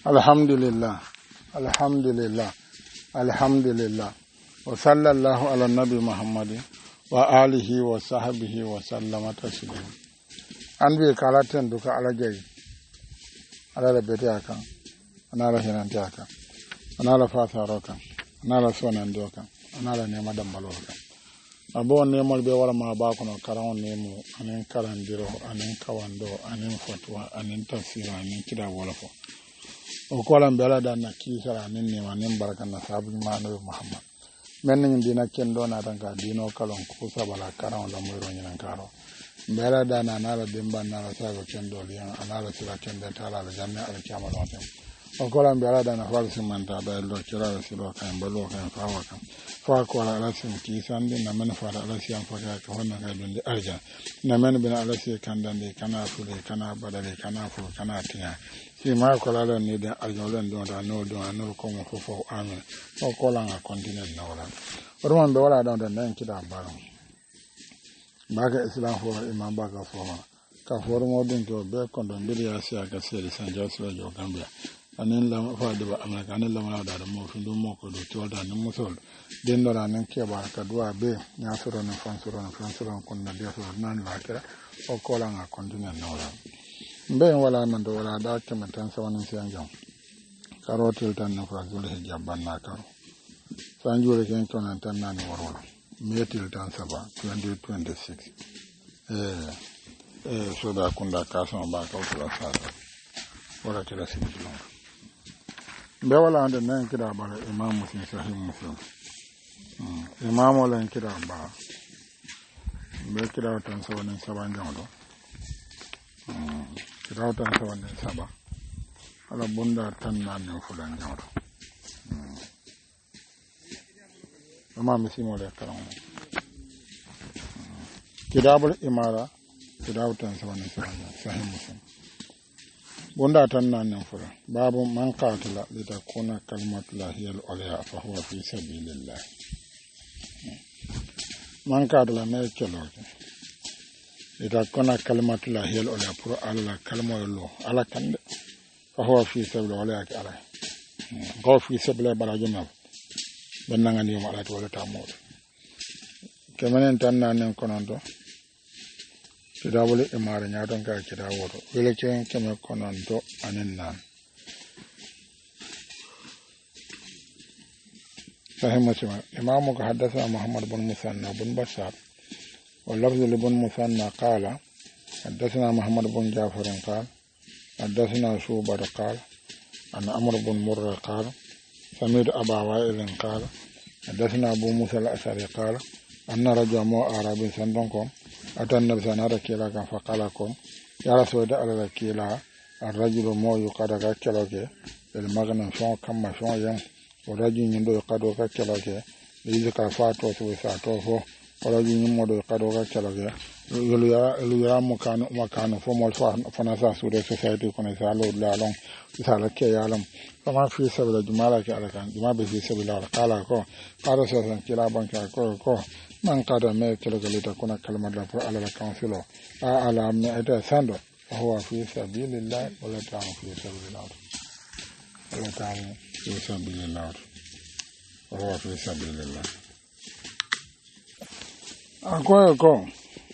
Alhamdulillah, alhamdulillah, alhamdulillah. Wa sallallahu ala nabi Muhammadin wa alihi wa sahbihi wa sallama taslima. Anbi kalaten duka ala jayi. Ala la bete akan, anala hinante akan, anala fasaro kan, anala sonando kan, anala nema dambalo kan. Abo nemol be wala ma ba kono karawon nemo, anen karandiro, anen kawando, anen fatwa, anen tafsir, anen kida wala fo. O kolan bela da na kisara nin ne manin barkan na sabu manu Muhammad men ni dina kendo na tan ka dino kalon ku sabala karan la moyro nyinan karo bela da na la demba na la sabu kendo lian anala sila kendo tala la janna al kiyama do tan o kolan bela da na fal simanta da lo kira silo kan balo kan fawa kan fa ko ala sim kisan din na men fa ala siam fa ka honna ga dunde arja na men bina ala si kan dande kana fule kana badale kana fu kana tinya si ma ko la ni da arjolen don da no ko mo fo amen o ko la nga continue na wala o man be wala don da nan kida baro baga islam fo imam baga fo ka fo mo dun to be kon don bi ya si aga seri san joslo jo gambia anen la fa de ba amaka anen la ma da mo fu dum mo ko do to da no mo sol den do la nan ke ba ka duwa be nya soro na fansoro kon na dia so nan la kira o ko la nga continue na wala mbe wala man do wala da kemen tan sawanin siyan jam karotel tan na frazul hijab banna karo sanjure ken tonan tan nan warwala metil tan saba 2026 so da kunda kaso ba ka kula sasa wala tela sidilo mbe wala ande nan kida bala imam muslim sahih muslim imam wala kida ba mbe kida tan sawanin saban jam do rawtan sawanne saba ala bunda tan nan fulan jawdo ama misimo le karam kidabul imara kidawtan sawanne sahih muslim bunda tan nan fulan babu man qatala litakuna kalimatullahi al-ulya fa huwa fi sabilillah man qatala me keloke ita kona kalimatu la hiyal ola pour alla kalmo lo ala kande fa huwa fi sabila wala yake ala go fi sabila bala juma bananga ni ma ala to wala tamol kemanen tan nan konondo kida wala imara nya don ka kida wodo wala ken keme konondo anen nan sahih muslim imamu ka hadatha muhammad bin musanna bin bashar واللفظ لبن مثنى قال حدثنا محمد بن جعفر قال حدثنا شوبر قال عن عمرو بن مرة قال سمعت أبا وائل قال حدثنا أبو موسى الأشعري قال أن رجل مو أعرابي سندنكم أتى النبي صلى الله عليه وسلم فقال لكم يا رسول الله كلا الرجل مو يقدر كلاك المغنم شون كما شون يم والرجل يندو يقدر كلاك لذكر فاتو سويساتو فو wala ñu modo kado ga calaga yelu ya makano fo mol fana sa su de society kono sa lo la long sa la ke yalam kama fi sabila jumala ke ala kan juma be fi sabila kala ko karo so san kila banka ko man kada me kelo galita kuna kalma la pour ala la councilo ala me eta sando huwa fi sabilillah wala ta'am fi sabilillah wala ta'am fi sabilillah huwa fi sabilillah akoyo ko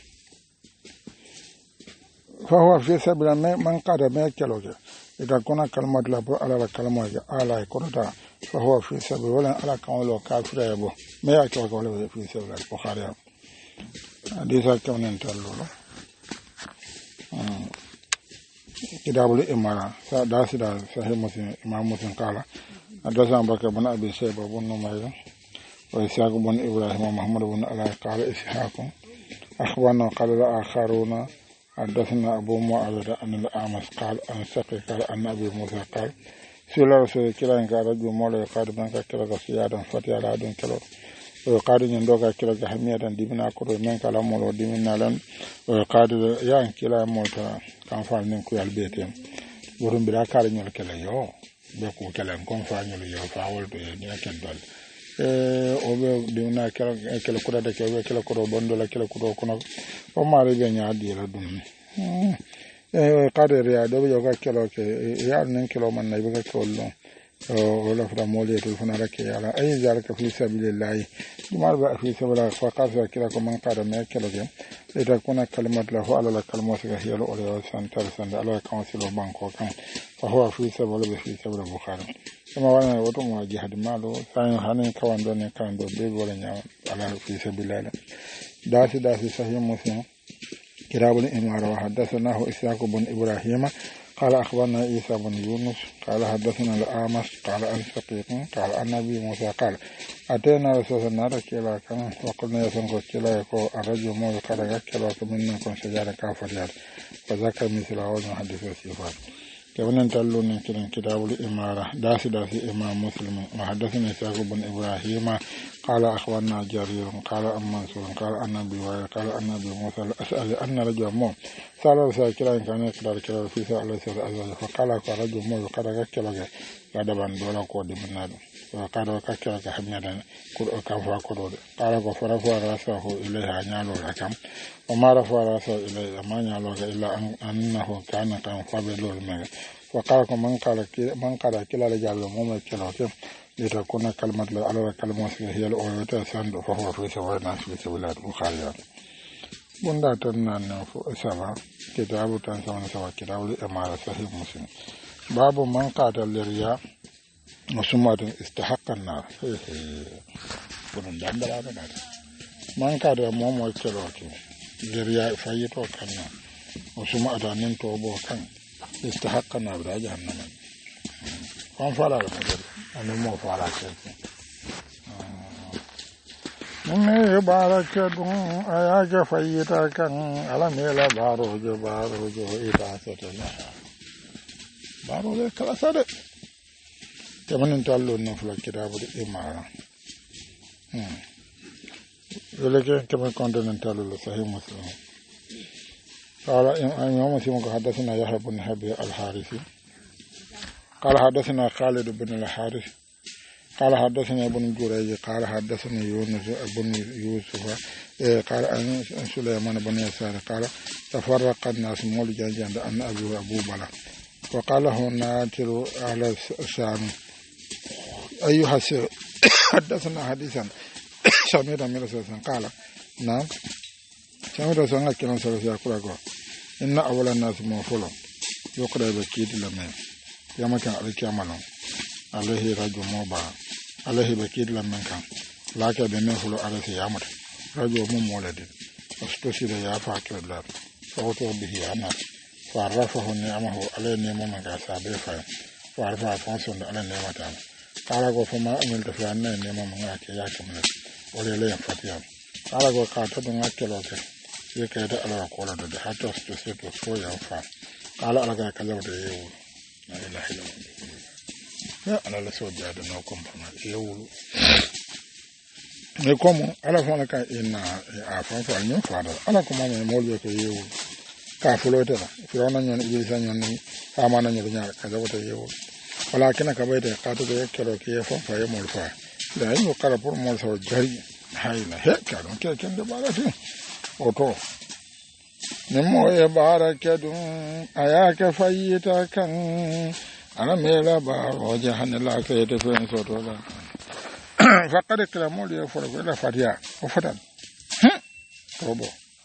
fa huwa fi sabila man qada me keloge ita kuna kalmat la por ala kalma ga ala korota fa huwa fi sabila wala ala kawlo kafira yabo me ya ko wala fi sabila bukhari hadisa kanen tallo kidabul imara sa dasida sahih muslim imam muslim kala adasa bakar bin abi shayba bin numayr وإسحاق بن إبراهيم ومحمد بن علي قال إسحاق أخبرنا قال الآخرون حدثنا أبو معاوية أن الأعمش قال أن سقي قال أن أبي موسى قال سئل رسول كلا إن كان رجل مولى يقاد بنك كلا سيادا فتي على دون كلا ويقاد يندوك كلا حمية دبنا كرو من كلا مولى دبنا لن ويقاد يان كلا موتا كان فالنين كوي البيتين ورم بلا كارين كلا يو بكو كلا كون فانيو يو فاول تو يا كندال obe dina kala kuda da kala kuda bondo la kala kuda kono o mari be nyaadi la dum qadar ya do yoga kelo ke ya nan kelo man na yoga kollo wala fra mole to fana rake yala ay zalika fi sabilillah dumar ba fi sabilillah fa qasa kila ko man qada me kelo ke ita kuna kalimat lahu ala la kalmatu ka hiya al santar sanda ala council banko kan fa huwa fi sabilillah fi sabilillah bukhari kuma wannan wato mu jihad malo sai hanin kawan don ne kan do be wala nya ala fi sabilillah dasi sahih muslim كتاب الإمارة وحدثناه إسحاق بن إبراهيم قال أخبرنا عيسى بن يونس قال حدثنا الأعمش قال عن شقيق قال عن النبي موسى قال أتينا رسول الله كلا كان وقلنا يسنكو كلا يكو الرجل موسى قال كلا كمنا كن شجارة كافر فذكر مثل هذا حديث الصفات كمان نتعلم من كتاب الإمارة داسي إمام مسلم وحدثنا إسحاق بن إبراهيم قال أخبرنا جرير قال عن منصور قال عن أبي هريرة قال عن أبي موسى الأشعري أن رجلا مؤمن سأل رسول الله كان يقرأ كلا في سأل الله فقال رجل مؤمن قال كلا غضبان دولا كود من نادو وقال كلا كحميدا كان فاكرود قال فرفع رأسه إليها نالو لكم وما رفع رأسه إليه ما نالو إلا أنه كان فابلو المغرب وقال من قال كلا رجال مؤمن كلا لتكون كلمة على كلمة هي الأولى سند فهو في سواء الناس في سبيل البخاري بندا تنان سوا كتاب تنسون سوا كتاب الإمارة صحيح مسلم باب من قاتل للرياء مسمى استحق النار بندا دندلا من قاتل مومو كلوكي للرياء فايتو كان مسمى أدانين توبو كان استحق النار جهنم كان فلا أنا مو فارق من بارك دون أياك فيتا كان على ميلا باروج إذا ستنا باروج كلا سد كمان نتعلم نفل كتاب الإمارة ولكن كمان كنت نتعلم صحيح مسلم قال يوم مسلم حدثنا يحيى بن حبيب الحارثي قال حدثنا خالد بن الحارث قال حدثنا ابن جريج قال حدثنا يونس بن يوسف قال عن سليمان بن يسار قال تفرق الناس مول جان أن أبو بلا وقال هنا تلو على الشام أيها حدثنا حديثا سمعت من رسول قال نعم سمعت رسول الله كلام سلسلة إن أول الناس موفول يقرأ بكيد لمن يوم كان عليك عمله عليه رجل موبا عليه بكيد لمن كان لكن بنفلو عليه يامر رجل مولد واستشهد يا فاكر الله فأتوا به أنا فعرفه نعمه عليه نعمه من كاسابه فاهم فعرفه فانسون على نعمة قال فما أملت فأنا نعمه من ياك منك ولله فتيان قال قاتلنا كلوك يكيد على قولة حتى استشهد فويا فاهم قال على كذبت يقول لا إله إلا الله يا أنا لسوء جاد نوكم فما يقول يقوم على فلك إن عفوا فعلم فعل على كم من مولى يقول كافلوتة فرعون إبليس أمانة يبني كذبت يقول ولكن كبيت قاتل يكلو كيف فيمول فا لا يقرأ برمول سو جري هاي لا هيك كانوا كي كان دبارة أوتو نمو يبارك دون أياك فايتا كان أنا ميلا بار وجهن الله كيت فين صوتولا فقد كلامه لي فرق ولا فديا وفدان روبو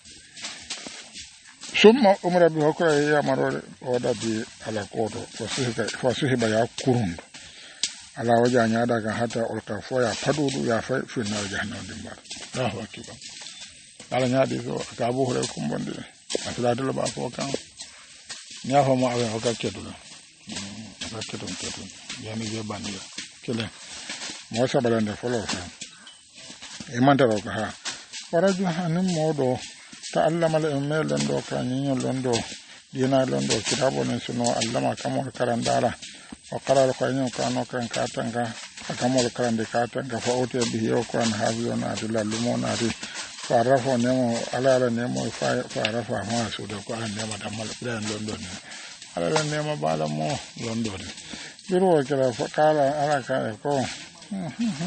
ثم أمر بهكرة يا مرور ودبي على كوتو فسيح بيا كورون على وجه نيادا حتى ألقى فويا فدودو يا في النار جهنم دمبار الله أكبر على نيادي سو كابو هركم بندي أسراد الله بافوكان نيافو ما أبي هكا كدولا كدون يعني جباني كله موسى بلند فلو إيمان تروك ها ورجو هنم مودو تعلم الأمة لندو كانيو لندو دينا لندو كتابو نسنو علم كمول كرندارا وقرأ القانون كانوا كان كاتنكا كمول كرندي كاتنكا فأوتي به وكان حافظون أدلا لمون أدي فعرفوا نمو على نمو فعرفوا ما سودو كان نمو دمال بلان لندو على نمو بالمو لندو بيرو كلا فقال على كايكو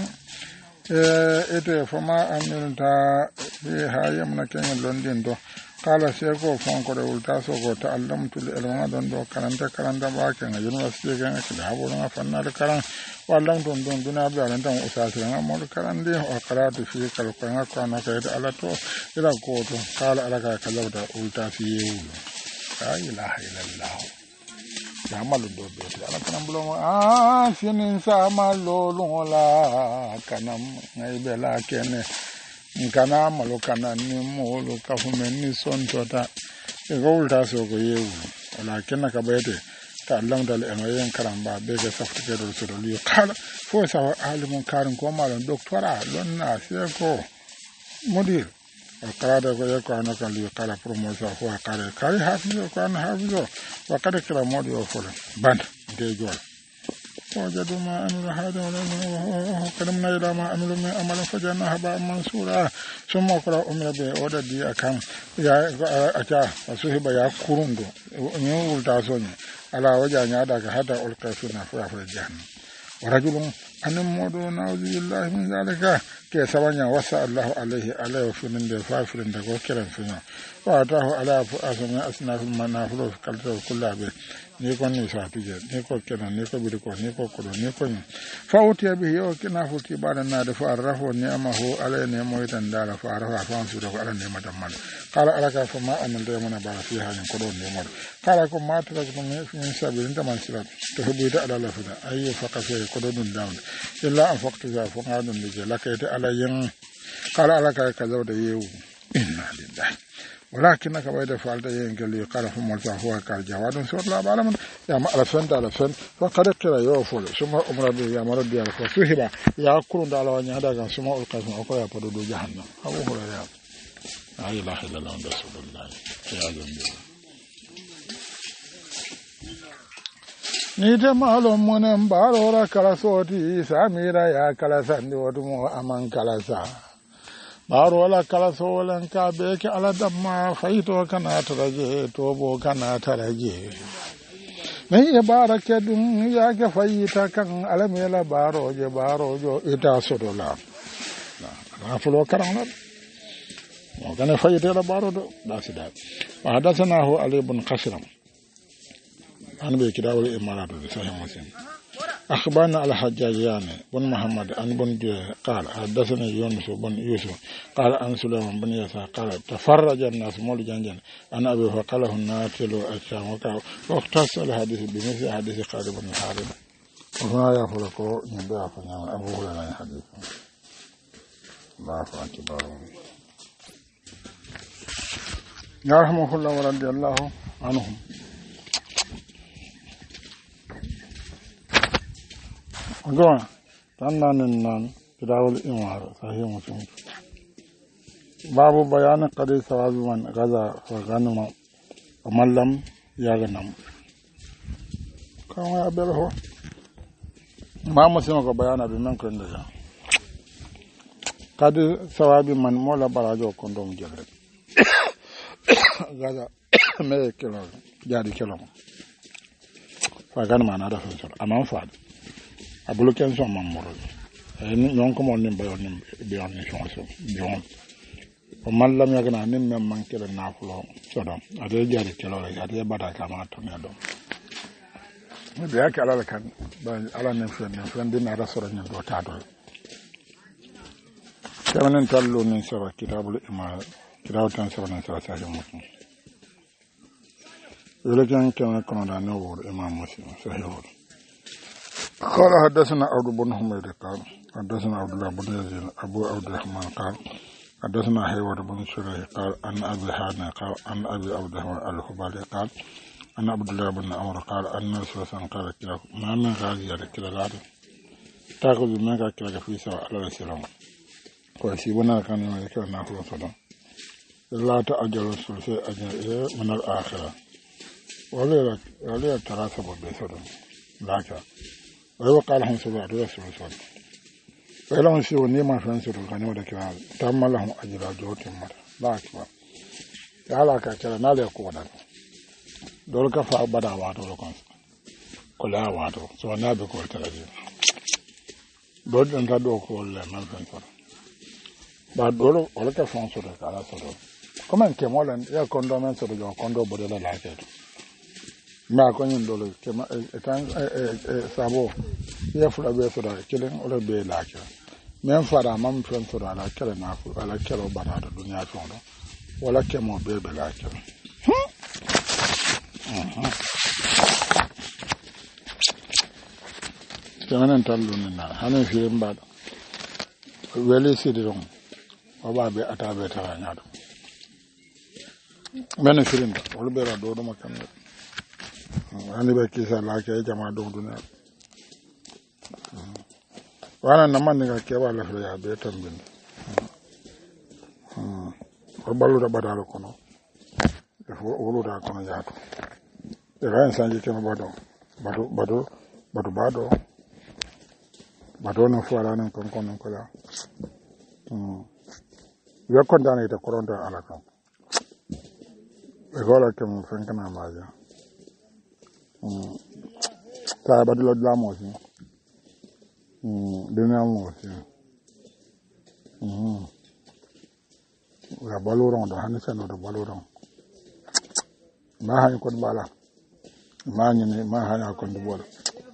ite fama aminta bi hayam na kenya london do kala seko fon ko ulta so ko ta'allamtu li ilma don do karanta ba kan university ga ne da bo na fanna da karan wallan don duna bi alan tan usasi na mo karan de o karatu fi kal ko na ko na ka da alato ila ko to kala alaka kala da ulta fi yewu la ilaha illallah amalu do be ala kanam bulo sinin sa malo la kanam ngai bela kene kana malo kana ni molo ka fumen ni son tota e golta so go yewu ala kenna ka bayte ta Allah dal en wayen karamba be ga safti ke do so do li kala fo sa alimun karin ko malon doctora lonna se ko mudir akada ko yako anaka li kala promotion ko akare kare hafizo ko an hafizo wakade kila modi o fole band de jol وجدوا ما عملوا هذا وقدمنا إلى ما عملوا من عمل فجعلناه هباء منثورا ثم قرأ أمر به ودي أكان يا أتا وسحب يا كوروندو نيول تاسوني على وجه نادك حتى ألقى في نفر الجهنم ورجل أن مودو نعوذ بالله من ذلك كي سبحانه وسع الله عليه وفنن دفافر دكو كرم فينا وأتاه على أسناف المنافل كلها به niko ni satuje niko kenan niko biriko niko kodo niko ni fawti bi yo kina futi bada na da farahu ni amahu ala ne moytan dala farahu afan su da ala ne madan man kala alaka fa ma anan da mana ba fi halin kodo ne mo kala ko ma ta ko min sabirin da man sira to hubi da ala lafuda ayyo faka fe kodo dun down illa an faktu za fa ngadun de lakai ta ala yin kala alaka ka zo da yewu inna lillahi ولكنك بعد فعلت ينقل قال في مرجع هو قال جواد سور لا بعلم يا ما على فن فقد كلا يوفل ثم امر به يا مرد يا فسهبا يا كون على وان هذا ثم القسم اكو يا بدو جهنم ابو هريره لا اله الا الله رسول الله يا ذنبي نيت معلوم من بارورا كلا صوتي ساميرا يا كلا سندي ودمو امان كلا سا baro wala kala so wala ka be ke ala damma faito kana taraje to bo kana taraje mai e barake dum ya ke faita kan ala mela baro jo ita sodola na fulo karan mo kana faita la baro do da sida wa hadathanahu ali ibn qasram an be kidawul imaratu sahih muslim أخبرنا على حجاجيان بن محمد عن بن قال حدثنا يونس بن يوسف قال عن سليمان بن يسار قال تفرج الناس مول جنجن أنا أبي فقاله الناتل الشام واختص الحديث بمثل حديث خالد بن الحارث وهنا يخلقه ينبع فنعم أبو هريرة الحديث الله أكبر يرحمه الله ورضي الله عنهم Gona, nan kidawul imar sahih muslim. Babu bayan qadi sawabi man gaza wa ganima amallam ya ganam. Kama abelho. Ma muslim ko bayana bi men ko ndaya. Qadi sawabi man mola barajo ko ndom jelle. Gaza me kilo jadi kilo. Fa ganima na da fa amam fa. Abulu ken so mamoro ni non ko mon ni bayon ni biyon ni so biyon o mallam yagna nim mem mankere na fulo so dom ade jari kelo la ade bada kama to ne dom ni be ak ala kan ba ala ne fen din ara soro ni do ta do kamanen tallo ni so kitabul iman kitabu tan so na so sa muslim wala kan kan ko na no wor imam muslim sahih. قال حدثنا عبد بن حميد قال حدثنا عبد الله بن يزيد أبو عبد الرحمن قال حدثنا حيوان بن شريح قال أن أبي حانة قال أن أبي عبد الرحمن الخبالي قال أن عبد الله بن عمر قال أن رسول الله قال ما من غازي على كلا لاد تأخذ منك كلا في سواء على السلام ويسيبنا كان يملكنا نحو الصلاة لا تأجل الرسول في أجل من الآخرة ولا تراسب بسرعة لكن وقال لهم سبع رسول الله فلهم سوى نيما فانسر الغنيمة كلا تم لهم أجر جوت مر لا أكبر يالا كلا نالي كونا دول كفا بدا واتو لكم كلا واتو سوى نابي كول تلاجي دول انتا دو كول من فانسر بعد دول ولا كفانسر كلا سر comment ke molen ya kondo men so do kondo bodela la ke ma ko nyin dole ke ma tan sabo ya fula be so da kelen ole be la ke men fara mam fen so da la kele na fu ala kele bana da duniya so do wala ke mo be be la ke kemanen tallu ni na hanen fi mbado wele sidiron oba be atabe tara nyaado men firinda wala be ra do do makam ani be kisa la ke jama do duniya wana naman ni ka ke wala fa ya be tambin ko balu da badalo kono fo wolu da kono yaato e ran sanji ke bado bado no fo ala nan kon ko la ya kon dana ita koronto ala kan e gola ke mo fen kana maja ta bado lo la mo si dina mo si la baloron da hanin sano da baloron ma hani kon bala ma ni ma hani kon do bola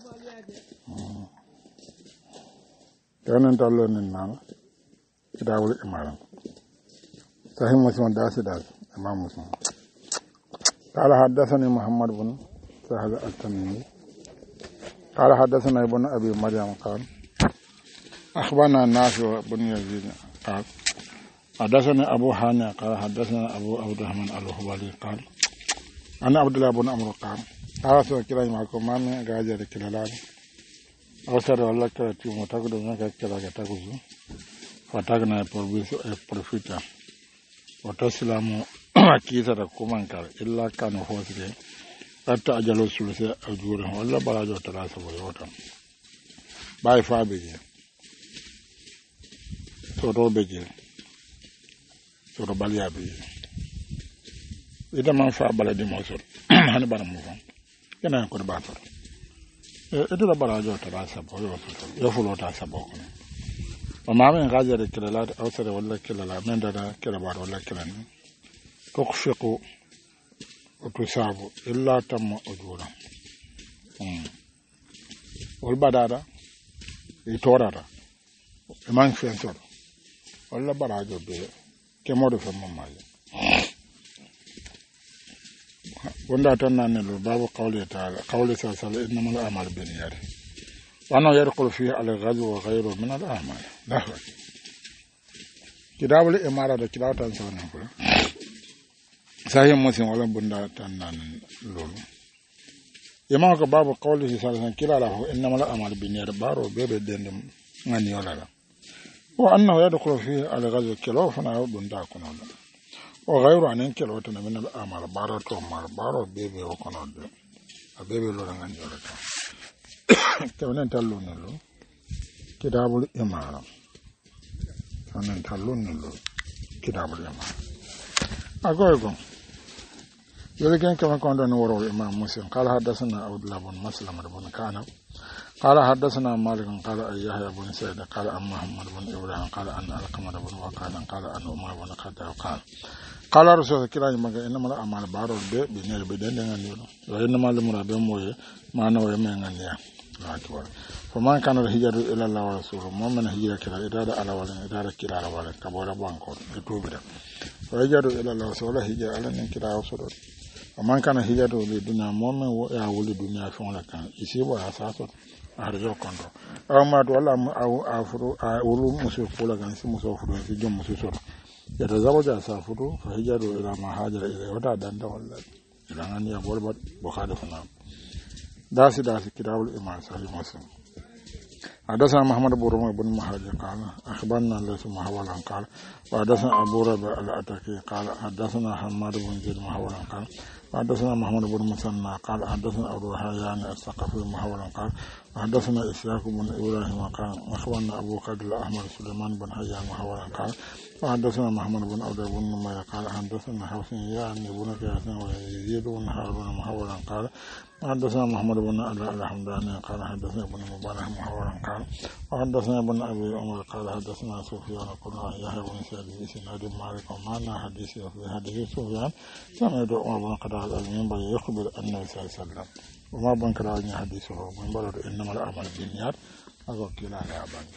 tanan tallo nin nan kidawul imam sahih muslim das imam muslim قال حدثني محمد بن سهل التميمي قال حدثنا ابن ابي مريم قال اخبرنا نافع بن يزيد قال حدثنا ابو هانئ قال حدثنا ابو عبد الرحمن الهوالي قال انا عبد الله بن عمرو قال قال سو كلا معكم ما من غاجر كلال اوسر والله كتي متاكدو نك كلا كتاكوزو fatagna profita wato silamu akisa da kumankar illa kanu hosire hatta ajalo sulse ajure walla barajo tarasa bo yotam bay faabeje to do beje to do baliabe ida man fa baladi mosor hani bana mo fon kana ko ba to e do barajo tarasa bo yotam yo fulo ta sabo ko وما من غاجر الكلالات أوسر ولا كلالا من دادا كلابار ولا كلاني تخفق وتصاب إلا تم أجورا والبدارة يتورا إمان فينتور ولا براجو بي كمود في مماي وندا تناني باب قولي تعالى قولي سالسال إنما الأعمال بالنيات وأنه يدخل فيه على الغزو وغيره من الأعمال لا كتاب الإمارة كتاب تنسون صحيح مسلم ولا بندا تنان لول يماك باب قوله صلى الله عليه وسلم كلا له إنما الأعمال بالنيات بارو بيبي دندم غني ولا لا وأنه يدخل فيه على الغزو كلا فنا بندا كنول وغيره عن كلا من الأعمال بارو تومار بارو بيبي وكنول بيبي لولا غني ولا كمان تلون له كتاب الإمارة كمان تلون له كتاب الإمارة أقولكم يلكن كما كنا نورو الإمام مسلم قال حدثنا عبد الله بن مسلم بن كعنب قال حدثنا مالك قال يحيى بن سعيد قال عن محمد بن إبراهيم قال عن القمة بن وقال قال عن عمر بن الخطاب قال رسول الله يمكن إنما الأعمال بارو بنير بدن غنيو وإنما المراد موي ما نوي من غنيا فما كان الهجرة إلى الله ورسوله مؤمن هجرة كلا إرادة على ولا إرادة كلا على ولا كبار بانكو يتوبر فهجرة إلى الله ورسوله هجرة على من كلا ورسوله وما كان هجرة للدنيا مؤمن ويعول الدنيا فولا كان يسيب أساسه أرجو كنتو أو ما تولى أو أفرو أولو مسوف فولا كان يسيب مسوف فلو في جم مسوف يتزوج أسافرو فهجرة إلى ما هاجر إليه ودا دندا ولا إلى أن يقول بخالفنا داسي كتاب الإمام صحيح مسلم حدثنا محمد بن رمح بن مهاجر قال أخبرنا ليس محولا قال وحدثنا أبو ربيع الأتكي قال حدثنا حماد بن زيد محولا قال حدثنا محمد بن مثنى قال حدثنا أبو الحيان الثقفي محولا قال حدثنا إسحاق بن إبراهيم قال أخبرنا أبو قدر الأحمر سليمان بن حيان محولا قال وحدثنا محمد بن عبد بن نمير قال حدثنا حسين يعني بن كياسين ويزيد بن هارون محولا قال حدثنا محمد بن الحمداني قال حدثنا ابن مبارك محورا قال وحدثنا ابن ابي عمر قال حدثنا سفيان قال يحيى بن سعيد بن سناد مالك ومعنى حديثه في حديث سفيان سمعت عمر بن قتادة المنبر يخبر النبي صلى الله عليه وسلم وما بنكر عن حديثه من بلد انما الاعمال بالنيات اقول كلا لا بنك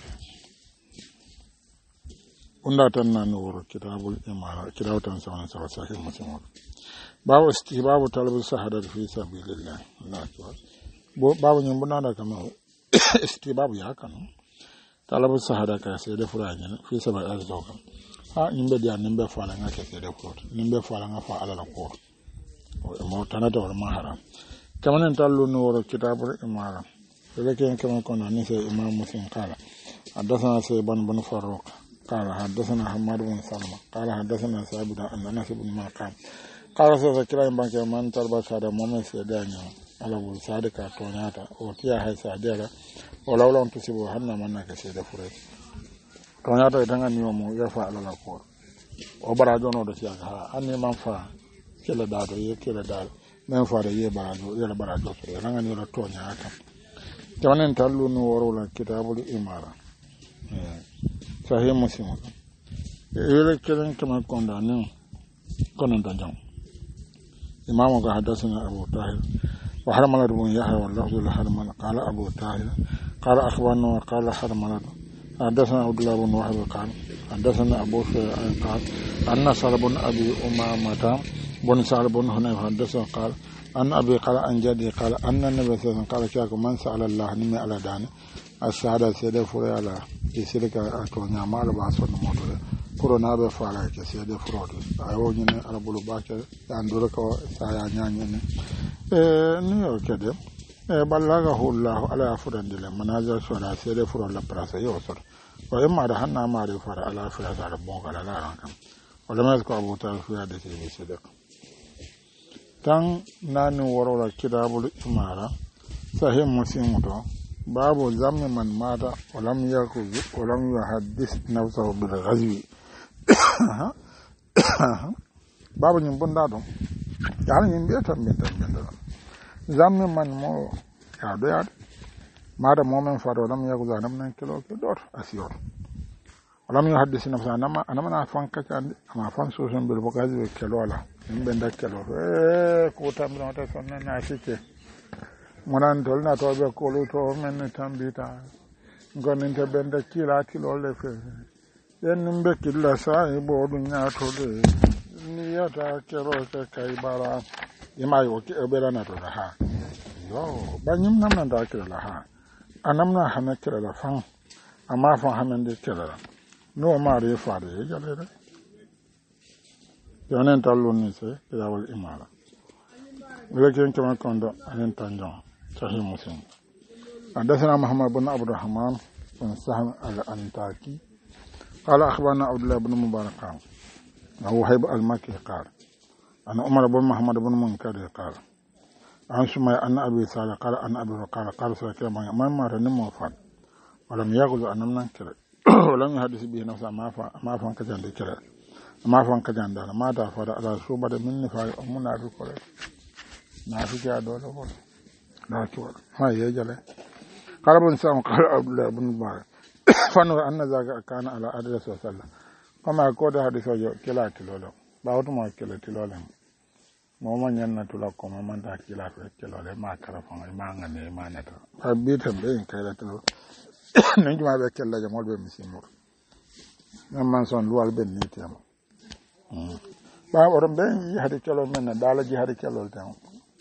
unda tan nan woro kitabul imara kitabu tan sawana sahih muslim babu istihbabu talabu sahadat fi sabilillah Allah akbar babu nyum bunada kama istihbabu ya kan talabu sahada ka sai da furanya fi sabilillah zoka ha nimbe dia nimbe fala ngake sai da furot nimbe fala ngafa ala la ko mo tanata wal mahara kamanen tallu no woro kitabul imara leken kama kono ni sai imam muslim kala hadathana sayban bin faruq قال حدثنا حماد بن سلمة قال حدثنا ثابت عن انس بن مالك قال سيدنا بانك من تربى ساده مومن سيدانيا على بول ساده كاتوناتا او تيا هاي ساده ولا ولا انت سيبو حنا منك سيده فري توناتا دغا نيومو يفا على لا كور o barajo no do tiya ha anni man fa kala dado ye kala dado men fa de ye barajo ye barajo so ranga ni ro tonyata tawanen tallu no woro la kitabul imara sahih muslim ele kelen kama kondane konon danjam imam ga hadathana abu tahir wa harmala ibn yahya wa lafzul harmala qala abu tahir qala akhbarna wa qala harmala hadathana abdullah ibn wahab qala hadathana abu sa'id qala anna salbun abi umamata bun salbun hunay hadathana qala an abi qala an jadi qala anna nabiy sallallahu alaihi wasallam qala man sa'ala allah nimi ala dani asada sede fure ala isirka to nyama ala ba son moto kuro na be fala ke sede frodo ayo nyine ala bulu ba ke andoro ko saya nyanya ne ni o kede ballaga hullahu ala furandile manaza sura sede furo la prasa yo sor wa yamma da hanna ma da fara ala fura da bon kala la ran kam wala ma ko abu ta fiya da sede sede tan nanu woro la kitabul imara sahih muslim to babu zammi man mata walam yuhaddis nafsahu bil ghazwi babu nyum bunda don yalla nyum be tan zammi man mo ya do ya mata momen fado walam yakuzu anam nan kilo ke dot asiyor walam yuhaddis nafsahu anama na fan kacande ama fan so son bil ghazwi kelo la nyum da kelo ko tamno ta sonna na sike monan tolna to be ko lu to men tambita gonin te bende kila kilo le fe yen nimbe kila sa e bo dunya to de ni yata kero te kai bara yima yo ke bela na to ha yo banyim nam nan da kila ha anam na hana kila la fan amma fan hamen de kila no ma re fa de jale de yonen tallu ni se kila wal imala lekin kama kondo anen tanjon صحيح مسلم حدثنا محمد بن عبد الرحمن بن سهم الأنتاكي قال أخبرنا عبد الله بن مبارك أبو هيب المكي قال أنا عمر بن محمد بن منكر قال عن سمية أن أبي صالح قال أن أبي قال سلكي من مات نموفان ولم يغزو أن منكر ولم يحدث به نفسه ما فان كجان ذكر ما فان كجان دار ما تفر على صوبة من نفاي أمنا بكره نافك أدوله ولا لا تقول ما يجله قال ابن سام قال عبد الله بن مبارك فنور أن ذاك كان على أدرس وسلم كما قد حدث كلا تلوله بعض ما كلا تلوله موما يننا تلاكم من ذاك كلا تلوله ما كرفان ما غني ما نتا أبيتم بين كلا تلوله نجمع بكلا جمال بمسيمور نمان صن لوال بنيتهم بعض orang ben hari kelo men dala ji hari kelo tam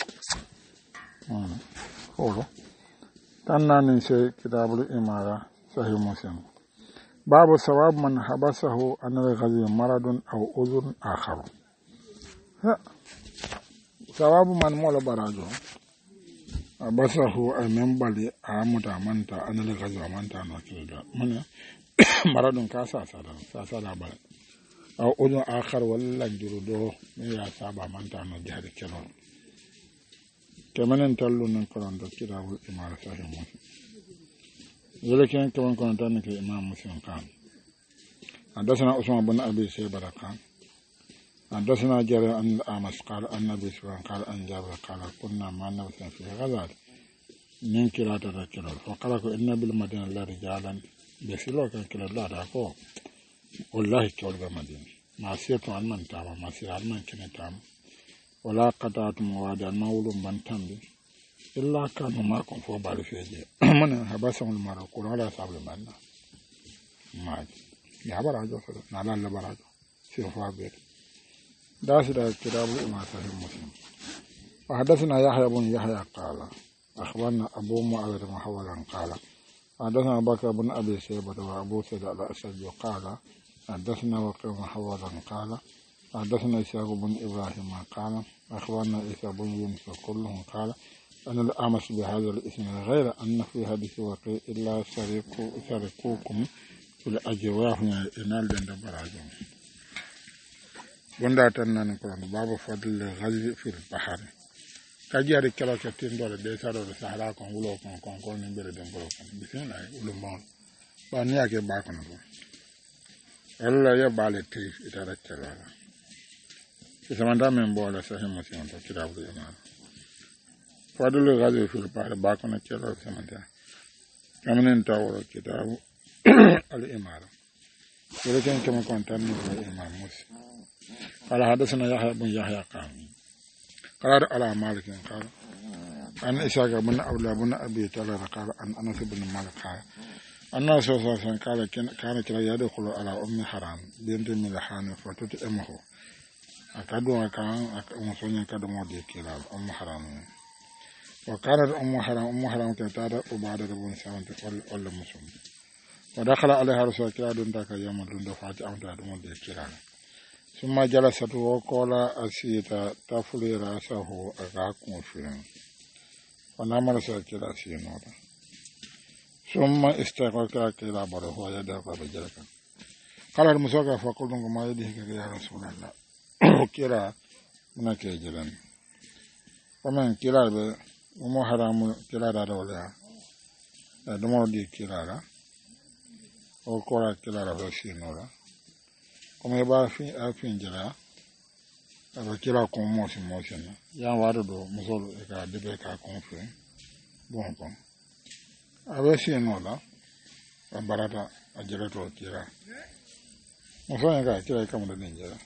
Olo. Tanani se kitabul imara sahih muslim. Babu sawab man habasahu an al-ghazi maradun aw uzun akhar. Sawabu man mola barajo. Habasahu al-membali amuta manta an al-ghazi manta no kida. Mana maradun ka sa da ba. Aw uzun akhar walla jurudo me ya saba manta no jihad kelo. كمان تلو نكران كتاب الإمارة صحيح مسلم ولكن كمان كنت أنك إمام مسلم كان حدثنا عثمان بن أبي شيبة قال حدثنا جرير أن الأعمش قال النبي صلى الله عليه وسلم قال أن جابر قال كنا مع النبي صلى الله عليه وسلم في غزوة من كلا تذكر فقال إن بالمدينة لا رجالا بسلوك كلا لا راكو والله كول بالمدينة ما سيرت عن من تام ما سير عن من كن تام ولا قطعت موادا مولum bantambi إلا كانوا معكم فوق بعد فيجي من حبسهم المرء كل ولا صاب المنا ما يا براجو نالا لا براجو سيفا بيت داس دا كتاب الإمام صحيح مسلم وحدثنا يحيى بن يحيى قال أخبرنا أبو معاوية محولا قال حدثنا بكر بن أبي شيبة وأبو سعيد الأشج قال حدثنا وقيل محولا قال حدثنا إسحاق بن إبراهيم قال أخبرنا عيسى بن يونس كلهم قال أن الأعمش بهذا الاسم غير أن في حديث وقيل إلا سرقوكم في الأجواه إنال دند براجون wanda tan nan ko babu fadl ghazwi fil bahr kajari kala ka tindo de saro de sahara ko wulo ko ni bere den ko bismillah wulo mon ba ni ake ba ko no Allah ya bale te ita da kala se manda men bola sahih muslim to kitabu iman fadl ghazwi fil bahr ba ko no kala se manda kamanen tawro kitabu al iman ولكن كما كنت أنه الإمام مسلم قال حدثنا يحيى بن يحيى قال على مالك قال أن إسحاق بن أولى بن أبي طلحة قال أن أنس بن مالك قال أن رسول الله صلى الله عليه وسلم قال كان كلا يدخل على أم حرام بنت ملحان فتتأمه أكادوا كان مسلم كادوا مودي كلا أم حرام وقالت أم حرام كتارة وبعد بن سامت ولا مسلم ودخل عليها رسول الله دون ذاك يوم دون دفعت أمتى دون ذاك كلا ثم جلست وقال أسيتا تفلي رأسه أغاكم فيهم ونام رسول الله سينورا ثم استيقظ كلا بره ويدعك بجلك قال المسوق فقلت ما يديك يا رسول الله كلا منك يجلن ومن كلا ومو حرام كلا دولها دمو دي كلا o kora kila la basi nora come ba fin jira aba kila ko mosi na ya wado do musolo e ka debe ka konfe bon abasi nora barata ajira to kira muso ga kila ka mo de njira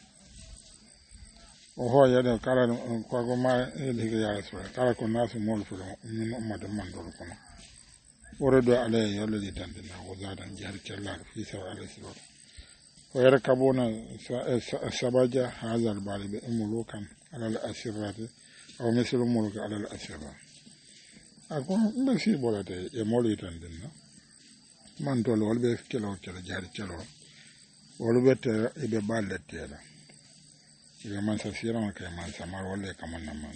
o ho ya de kala ko go ma e de ya rasul kala ko nasu mol fu min umma de man do ko ورد عليه الذي تندنا وزادا جهر كلا في سواء الاسباب ويركبون السباجة هذا البالي بملوكا على الأسرات أو مثل ملوك على الأسرات أكون بسي بولاتي يمولي تندنا من تولي والبي في كيلو جهر كيلو والبي إبي بالتي إذا من سسيرا كيمان سمار والي كمان نمان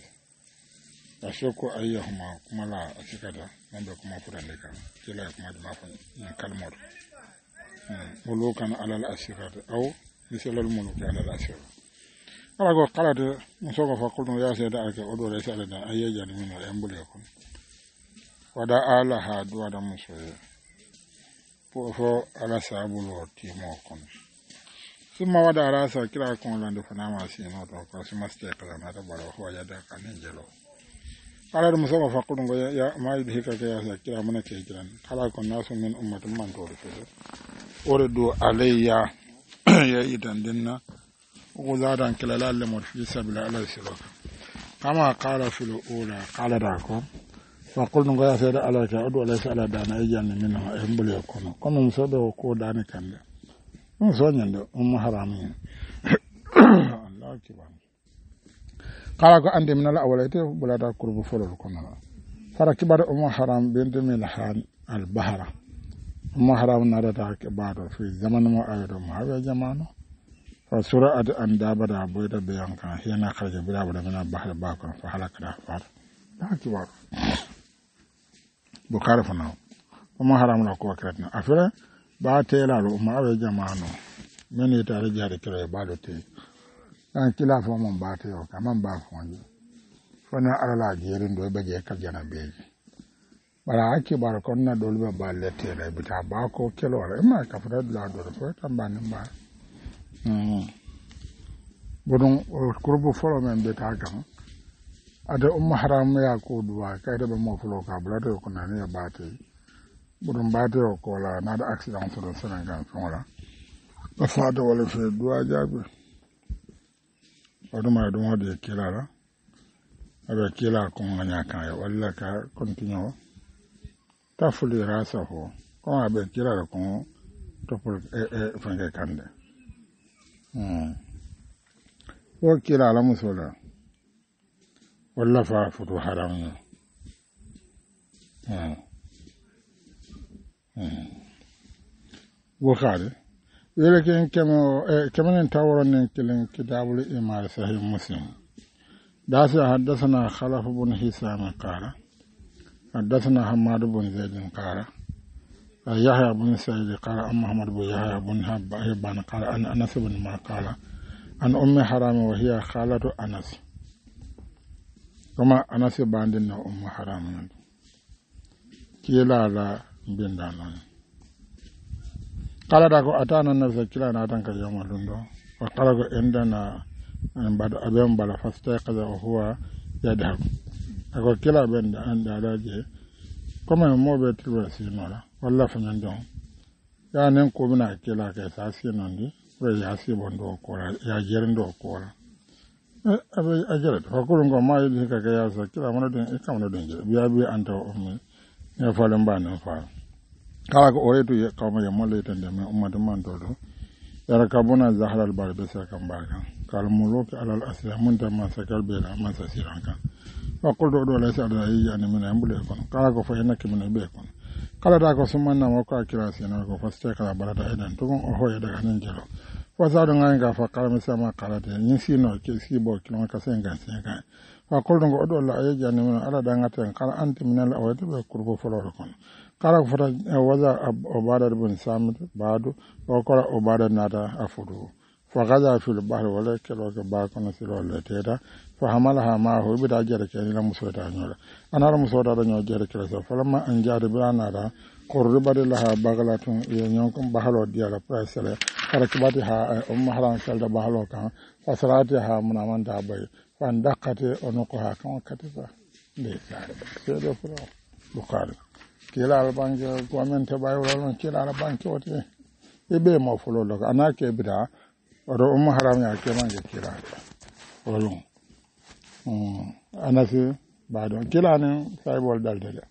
asoko ayyahuma kuma la asikata nando kuma furandika kila kuma ma fa kalmor mulukan ala al-asirat aw misal al-muluk ala al-asirat ala go qalade musoko fa qultu ya sayda aka odo re salada ayyajan min al-ambule kun wada ala ha duwa da musoye fo ala sabulo timo kun summa wada rasa kila kun lande fana ma sino to ko sumaste kala na da baro ho ya da kanin jelo قال المصطفى فقلت يا ما يدهك يا كلا من كيجران قال كن ناس من أمة من تورث وردوا علي يا إذن دنا وزادا كلا لا لمر في سبيل الله سلوك كما قال في الأولى قال راكم فقلت يا سيد الله كأدو ليس على دانا إجان منه أمبل يكون كنا مصطفى وكو داني كان مصطفى أم حرامين الله أكبر قال ko ande min ala awlayte bulata kurbu folol kono fara kibar haram bint milhan al bahra haram narata ke bado fi zaman mo aydo mo hawa jamano fa sura'at an dabada boyda bayan kan hina kharaja bila bada min al bahr bakon fa halaka far da kibar bukhari fana haram la ko kratna afira ba tela lo mo hawa jamano men ita rajare kire bado te an kila fo mon baate yo kaman ba fo ngi fana alala jerin do be je kal jana beji bara ake bar konna dolbe ba lete la bita ba ko kelo ala ma ka fara la do fo tambani ba bodon kurbu folo men be ta kan ada haram ya ko duwa kai da be mo folo ka bula to ko nani ya bate bodon bate ko la na da accident to sanan kan wala ba fa da wala fe duwa jabe odo ma do mo de kilala abe kila ko nganya kan ya wala ka continue ta fuli rasa ho ko abe kila ko to pul fange kande wo kila la musola wala fa futu haram wo khade yele ken kemen tawron nen kilen kitabul iman sahih muslim داسي حدثنا خلف بن هشام قال حدثنا حماد بن زيد قال يحيى بن سعيد قال أم محمد بن يحيى بن حبان قال أن أنس بن ما قال أن أم حرام وهي خالة أنس كما أنس باندنا أم حرام كيلا لا بندان قال داكو أتانا النبي كلا ناتنك يوم لندو وقال عندنا بعد أبيهم بلا فاستيقظ وهو يذهب أقول كلا بند عند علاجه كما مو بيتلو سينولا ولا فنندون يعني نكو بنا كلا كيساسي نندي وياسي بندو كولا يا جيرندو كولا أبي أجرت فقول لكم ما يدرك كياسا كلا من دين إكام ندين بيابي أنت أمي يفعلن بان فعل كلا كأوريتو يقام يمولي تندم أمة من تولو يركبون زهر البار بسكن باكا قال ملوك على الأسلام من ما سكال بلا ما سيران كان فقلت ادو ليس على يعني من امبليكم قال فإنك من بيكم قال داكو سمنا وقع كلاسنا فاستيقظ برد ايدن تكون هو يدك ننجلو فزاد غانغا فقال مسما قالت ينسينو كيسي بو كلمه كسنغا سنغا فقلت ادو لا يعني من على دانغاتن قال انت من الاويت بقرب فلوركم قال فتا وذا عبادة بن سامد بعد وقال عبادة نادا أفدو فغزا في البحر ولا كلو كباكنا سلو لتيدا فحملها معه بدا جرك إلى مسودا نولا أنا مسودا نولا جرك لسا فلما أنجاد بلانا قربت لها بغلة ينكم بحلو ديالا برسل فركبتها حرام سلد بحلو كان فسراتها منامن دابي فاندقت ونقها كما كتبا ليس سيدو فلو بخاري kila albanke government bayo lon kila albanke wote ebe mo folo lo anake bida ro haram ya ke manje kila olon anasi bado kila ne sai bol dalde de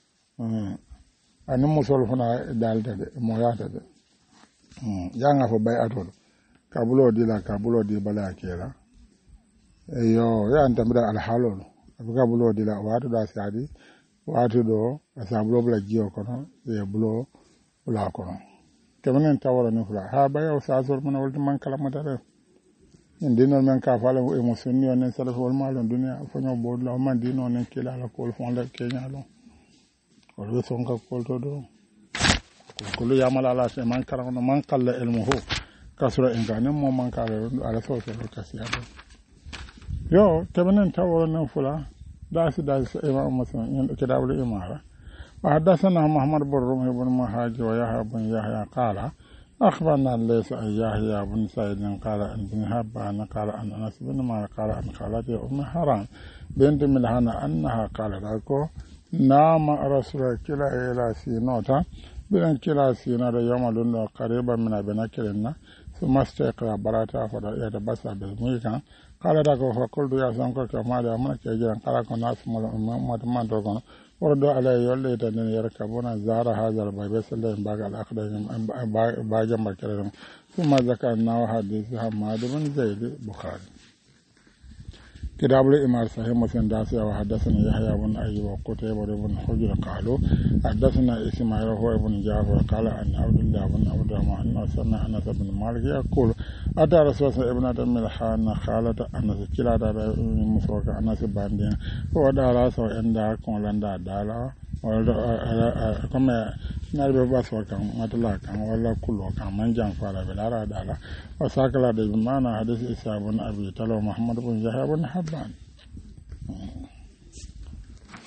anu musol fana dalde de mo yata de yanga fo bay atol kabulo di bala kila yo ya antamda al halol kabulo di la wato da sadi waati ɗo asa bulo bula jiyo kono e bulo bula kono kemenen tawara ni fula ha bayaw sasor mana wolti man kala matare en dinol men ka fala e mo sunni on sala fol malon dunia fonyo bodla o man dino ne kila la kol fon la kenya lo o lo sonka kol to do ko lo yamala la se man kala no man kala elmo ho kasura en ganem mo man kala ala so so kasiya yo kemenen tawara ni fula داس إمام مسلم كتاب الإمارة وحدثنا محمد بن رمح بن مهاجر ويحيى بن يحيى قال أخبرنا ليس أن يحيى بن سعيد قال أن بن حبان قال أن أنس بن مالك قال أن خالته أم حرام بنت ملحان أنها قالت لكم نام رسول كلا إلى سينوتا بين كلا سينوتا يوم لندن قريبا من بنكرنا ثم استيقظ براتا فيتبصر بالميكا قال داكو فقلت يا سانكو كما دا من كيجان قال كون ناس ما دوغون وردو على يولي تن يركبون زار هذا الباب سلم باغ الاخدم باجم بكرم ثم ذكرنا حديث حماد بن زيد بخاري كتاب الإمارة صحيح مسلم داسي وحدثنا يحيى بن أيوب وقتيبة بن حجر قالوا حدثنا إسماعيل هو ابن جعفر قال أن عبد الله بن عبد الرحمن أنه سمع أنس بن مالك يقول أتى رسول الله ابنة ملحان خالة أنس كلا دار مسوك أنس باندين ودا راسه عند كون لندا دالا كما نالبه باسوا كان مطلع كان ولا كله كان من جان فعل بلا دالا وساكلا دي بمعنى حديث إسحاق بن أبي طلحة محمد بن يحيى بن حبان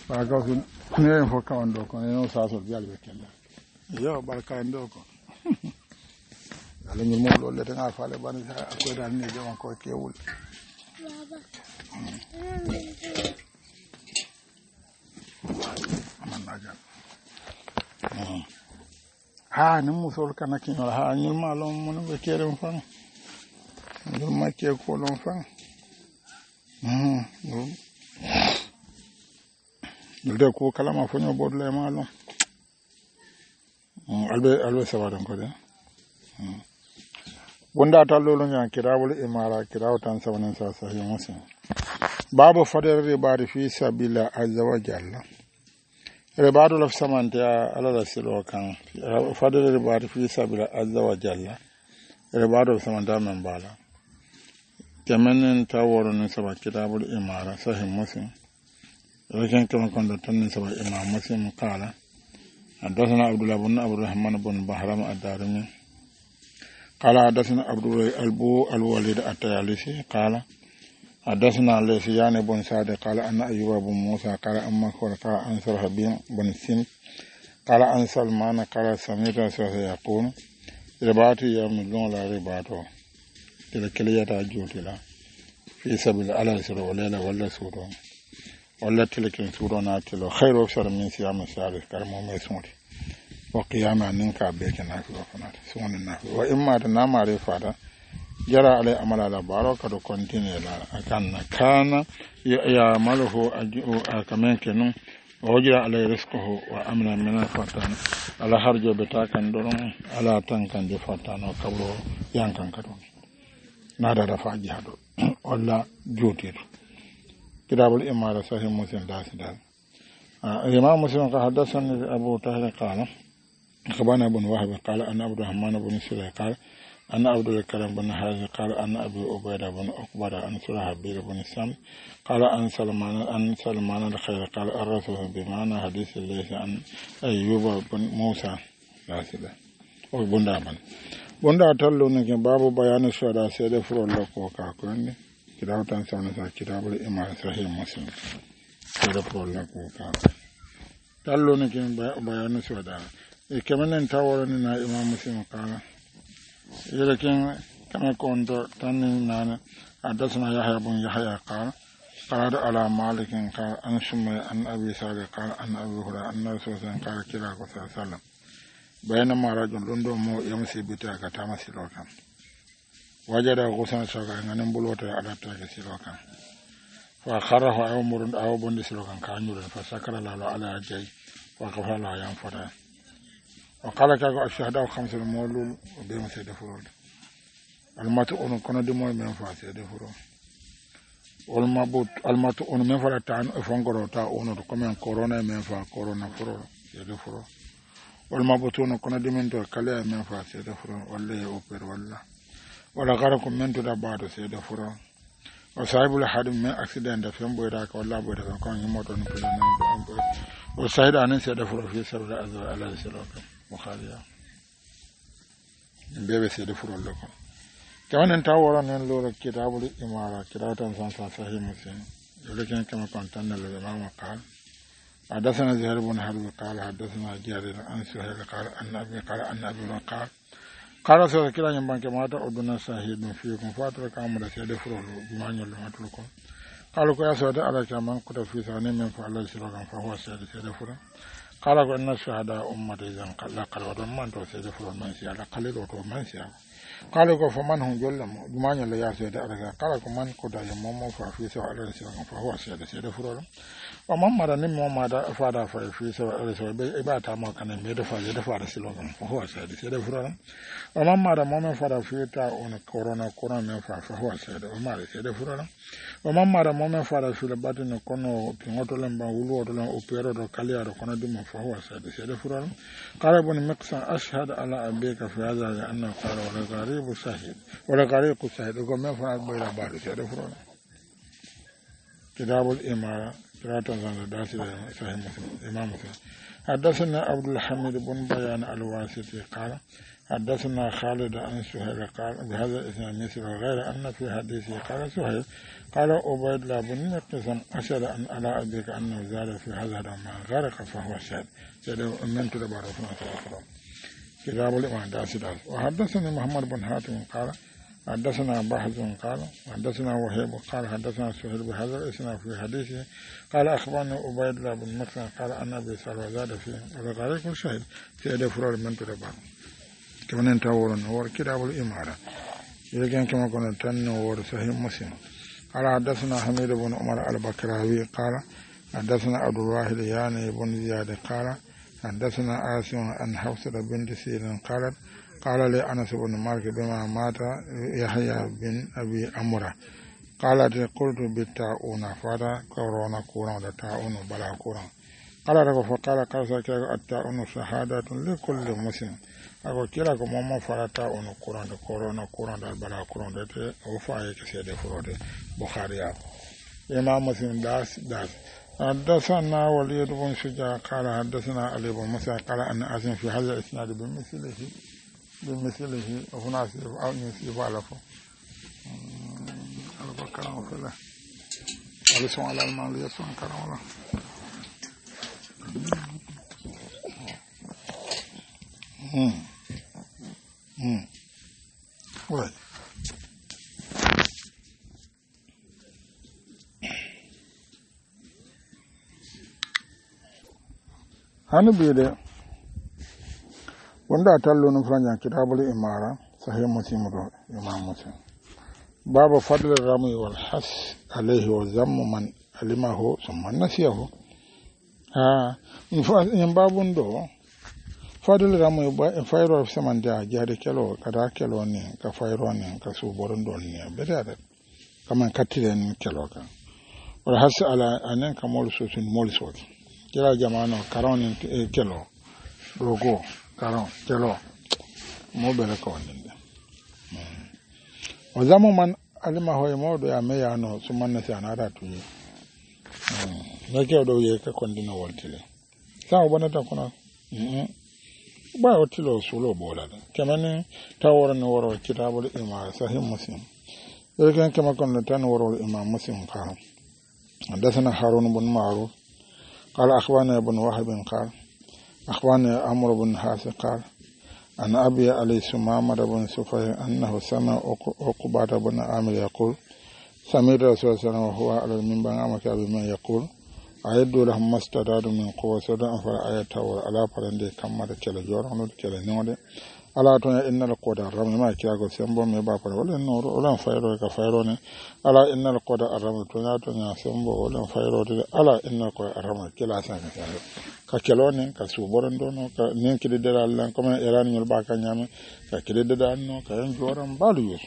ba ga su ne fo ka on do ko ne no sa so bial be kella yo barka ndo ko ala ni mo lo le nga faale ban ko dal ni jama ko kewul man naja ha ni musol kana kin ha ni ma lo mo no be kere fan ni ma ke ko lo fan de ko kala ma fonyo bodle ma lo albe sawadan ko de wanda ta lolo nya kirawul imara kiraw tan sawanan sa sahih muslim babu fadar ribadi fi sabila azza wa jalla ribadu laf samanta ala rasilo kan fadar ribadi fi sabila azza wa jalla ribadu samanta men bala kamanin taworo ne saba kitabul imara sahih muslim lakin kama kon tan saba imam muslim qala حدثنا عبد الله بن عبد الرحمن بن بهرام الدارمي قال حدثنا عبد الوليد الطيالسي قال حدثنا ليثيان بن سعد قال أن أيوب بن موسى قال أما قال عن سرحبين بن سن قال عن سلمان قال سمعت رسول يقول رباطي يوم اللون لا رباطه تلك كلية جوتلا في سبيل على سر وليلة ولا سورة ولا تلك سورة ناتلو خير وشر من صيام الشهر كرمو ميسوري وقيام ننكا بيكنا في وفنات سون النافي وإما تنام عرفاتا جرى عليه عمل على بارك دو كونتيني كان يعمله كمان كنو وجرى عليه رزقه وأمن من الفتان على حرج بتاكن درون على تنكن دي فتان وكبرو ينكن كدون نادى رفع جهدو ولا جوتير كتاب الإمارة صحيح مسلم داس الإمام مسلم قال حدثني أبو طاهر قال أخبرنا ابن وهب قال أن عبد الرحمن بن سليمان قال أن عبد الكريم بن حارث قال أن أبي عبيدة بن عقبة أن سرحبيل بن سام قال أن سلمان الخير قال الرسول بمعنى حديث ليس عن أيوب بن موسى راسله أو بندابن بندا تلو نك باب بيان الشهداء سيد فرول لكو كاكوني كتاب تنسون كتاب الإمام صحيح مسلم سيد فرول لكو كاكوني تلو نك بيان الشهداء كمان انتظرنا إمام مسلم قال لكن كما كنت تنين حدثنا يحيى بن يحيى قال قال على مالك قال أن شمي أن أبي سعد قال أن أبي هريرة أن رسول الله قال كلا صلى الله عليه وسلم بينما رجل لندو مو يمسي بتاعك تامسي لوكا وجد غصن سوكا ننم بلوتا على تاك سلوكا فأخره أو مرند أو بند سلوكا كانيور فسكر الله على جاي وقفل الله ينفره وقال كاكو الشهداء 5 المولول وبيم سيد فرول الماتو أنو كنا دموي من فاسي دفرول الماتو أنو من فلا تان فانقرو تا أنو كمان كورونا من فا كورونا فرول سيد فرول والمابوتو أنو كنا دمين دور كاليا من فاسي دفرول ولا يوبر ولا غاركم من تدا بادو سيد فرول وصاحب الحادم من أكسيدنت فيهم بويراك ولا بويراك كان يموتو نبلا وصاحب أنن سيد فرول في سبيل الله عليه وسلم Bukhariya bebe sai da furon lokon kaman ta wora nan lura kitabul imara kiratan san sahih muslim yake kama kontan da imam qal hadathana zuhair ibn harb qala hadathana jarir an suhail qala annabi qala qala sai kira nyam banke mata oduna sahih fi kun fatra kam da sai da furon jumanyol matul ko qala ko ya sai da ala kaman ko ta fi sanin men fa Allah sirogan fa huwa sai da furon قال أن الشهداء أمة إذا قال ودمان تو سيد فرون من سيا قال له تو من سيا قال فمن هم جلهم جماني لا يسيد أرجع قال من كدا يمم ففي سوى على سيا فهو سيد فرون ومن مر نم ما دا فادا في سوى على سوى بيبات ما كان ميد فادا سيلون فهو سيد فرون ومن مر مم فادا في تا أن كورونا من فهو سيد ومر سيد فرون ومن مر مم فادا في الباتن كونو تيموتولم باولو تولم أوبيرو دو كاليارو كونو دم فهو سيد فرون قال ابن مقسم أشهد على أبيك في هذا لأنه قال ولا غريب شهيد ولا غريب شهيد وقال من فعل بيلا بارو سيد فرون كتاب الإمارة قراءة داسي صحيح مسلم إمام مسلم. حدثنا عبد الحميد بن بيان الواسطي قال حدثنا خالد عن سهيل قال بهذا الإسناد مثل غير أن في حديثه قال سهيل قال عبيد الله بن مقسم أشهد أن على أبيك أنه زاد في هذا ما غرق فهو شهد سيد من تدبر رسول كتاب الإمام داسي. وحدثني محمد بن حاتم قال حدثنا بحث قال حدثنا وهيب قال حدثنا سهيل بهذا الاسناد في حديثه قال اخبرني عبيد الله بن مقسم قال ان ابي سلمى زاد فيه وذلك كل شهيد سيد فرار من تربان كما نتاورن هو كتاب الاماره يمكن كما كنا تنور صحيح مسلم قال حدثنا حميد بن عمر البكراوي قال حدثنا عبد الواحد يعني بن زياد قال حدثنا عاصم عن حفصه بنت سيرين قالت قال لي أنس بن مالك بما مات يحيى بن أبي أمرة قالت قلت بالتاؤون فادا كورونا كورون التاؤون بلا كورون قال رجل فقال كذا التاؤون شهادة لكل مسلم أقول كلا كماما فادا تاؤون كورون كورون بلا كورون ده وفاي كسيد فرود بخاري إمام مسلم داس حدثنا وليد بن شجاع قال حدثنا علي بن موسى قال أن أزم في هذا الإسناد بمثله هنا أو يسيب على فو على بكرة وفلا على سؤال المالية سؤال كرام الله وين هني بيده wanda tallo no franja kitabul imara sahih muslim do imam muslim babu fadl rami wal has alayhi wa zammu man alimahu thumma nasiyahu in babun do fadl rami ba fayro samanda jade kelo kada kelo ne ka fayro ne ka su boron don ne bedada kaman katiren kelo ka wal has ala anan kamol sosun mol sot kila jamano karon kelo rogo karon kelo mo bele ko ndinde o zamu man alima hoye modo ya meya no sumanna si anara tuyi nake do ye ka kondina woltile sa o bonata kono ba o tilo sulo bola kemane taworo no woro kitabul imam sahih muslim yake kama kon tan woro imam muslim ka حدثنا هارون بن معروف قال أخبرنا ابن وهب قال أخبرني عمرو بن حاس قال أن أبي علي سمامة بن سفيان أنه سمع عقبة بن عامر يقول سمعت رسول الله صلى الله عليه وسلم وهو على المنبر أمك أبي من يقول أعد لهم ما استطعتم من قوة سوداء فلا آية على فرندي كما كلا جورا كلا نودي ala to innal qada ram ma kiya go sembo me ba par wala no wala fayro ka fayro ne ala innal qada ram to nya sembo wala fayro de ala innal qada ram kila sa ka kelone ka su borondo no ka nen kide de Allah comme eran nyol ba ka nyame ka kide de dan no ka en joram balu yus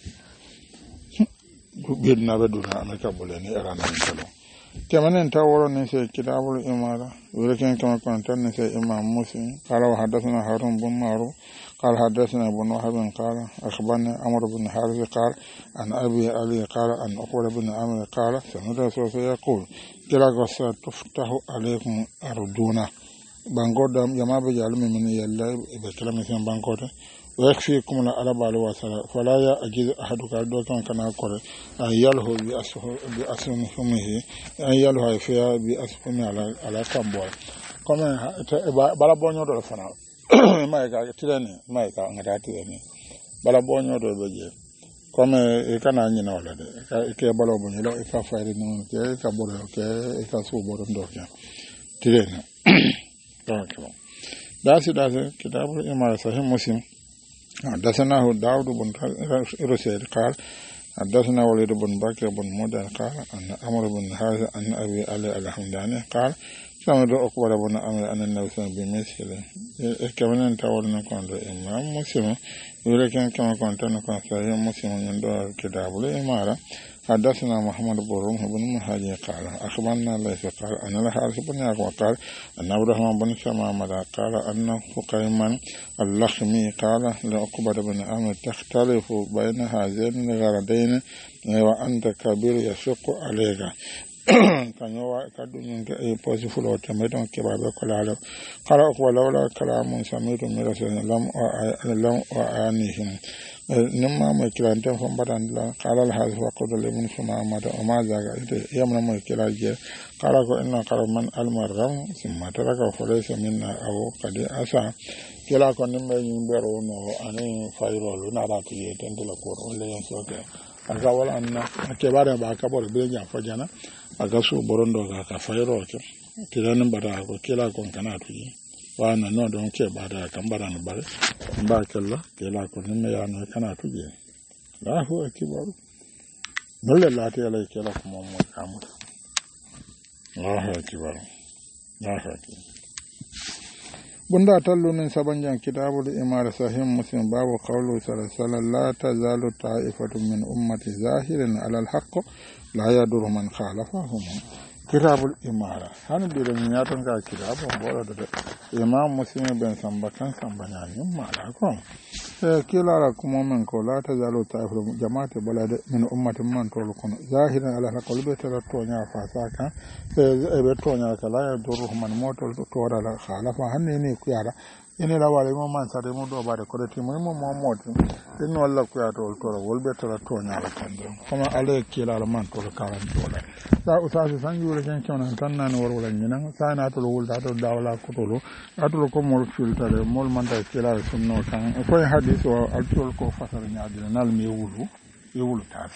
du bedna be du na ka bolene eran kelo كمان تاورو نسي كتاب الإمارة ولكن كما كنت نسي إمام مسلم قال وحدثنا هارون بن معروف قال حدثنا ابن وهب قال أخبرني عمرو بن حارث قال عن أبي علي قال عن عقبة بن عامر قال سمعت رسول الله يقول كلا تفتح عليكم أرضنا بانغودا يما بجال من يلا بكلام سين بانغودا ويكفيكم على بالو وسلا فلا يجد أحدك دوكان كنا كور يلهو بأسهمه يلهو فيها بأسهمه على كامبول كما بلا بونيو دو فنا ما يكا تلني ما يكا ngata tلني bala bonyo do beje comme kana nyina wala de ke bala bonyo lo ka faire non ke ka bolo ke ka su bolo ndo ke tلني donc dasi kitabul imam sahih muslim حدثناه داود بن رسيل قال حدثنا وليد بن بكر بن مدن قال أن عمرو بن حارث أن أبي علي الحمداني قال سمعت عقبة بن عامر أن النبي صلى الله عليه وسلم بمثله كمان تولنا كون الإمام مسلم ولكن كما كنت نكون صحيح مسلم من دور كتاب الإمارة حدثنا محمد بن رمح بن مهاجر قال أخبرنا ليس قال أن الحارث بن يعقوب قال أن عبد الرحمن بن شمامة قال أن فقيما اللخمي قال لعقبة بن عامر تختلف بين هذين الغرضين وأنت كبير يشق عليك kanyo kadu nyinga posi fulo tameton kebabe kolalo qala wala kalamun samitu mirasul lam wa anihim nimma mo kilante fo badandla qala al hadith wa qad limun suma mata o ma zaga yamna mo kilaje qala ko inna qaraman al marram summa taraka fa laysa minna aw qad asa kila ko nimme nyimbero no ani fayro luna ratu yetende la ko on le yansoke aka wala anna kebare ba ka bor be nya fajana aga su borondo ka fayro ke tilanin bada ko kila kon kana tuyi wana no don ke bada kan bada no bare ba kella kila kon nimme ya no kana tuyi Allahu akbar nolle lati ala kila ko mo kamu Allahu akbar bunda tallu nin sabanjan kitabul imara sahih muslim babu qawlu sallallahu la tazalu ta'ifatun min ummati zahirin ala al-haqq la yadur man khalafahum kitabul imara han dire nyaton ka kitabu bolo de imam muslim ben sambakan sambanya nyum mala ko kila kuma men ko la tazalu ta'ifatun jama'ati balade min ummati man tol kono zahirin ala al-haqq be tara to nya fasaka be to nya kala yadur man motol to la khalafa hanne ne ku yara ene la wale mo man sare mo do bare ko ti mo moti en walla ku ya to wolbe tara to nya la kande kuma ale kila la man to karan to la sa usasi san yure ken chona tan nan wor wala nyina sa na to wulta to dawla ko to atul ko mol filtare mol man ta kila la sunno kan ko hadith o altul ko fasal nyaade nal mi wulu tas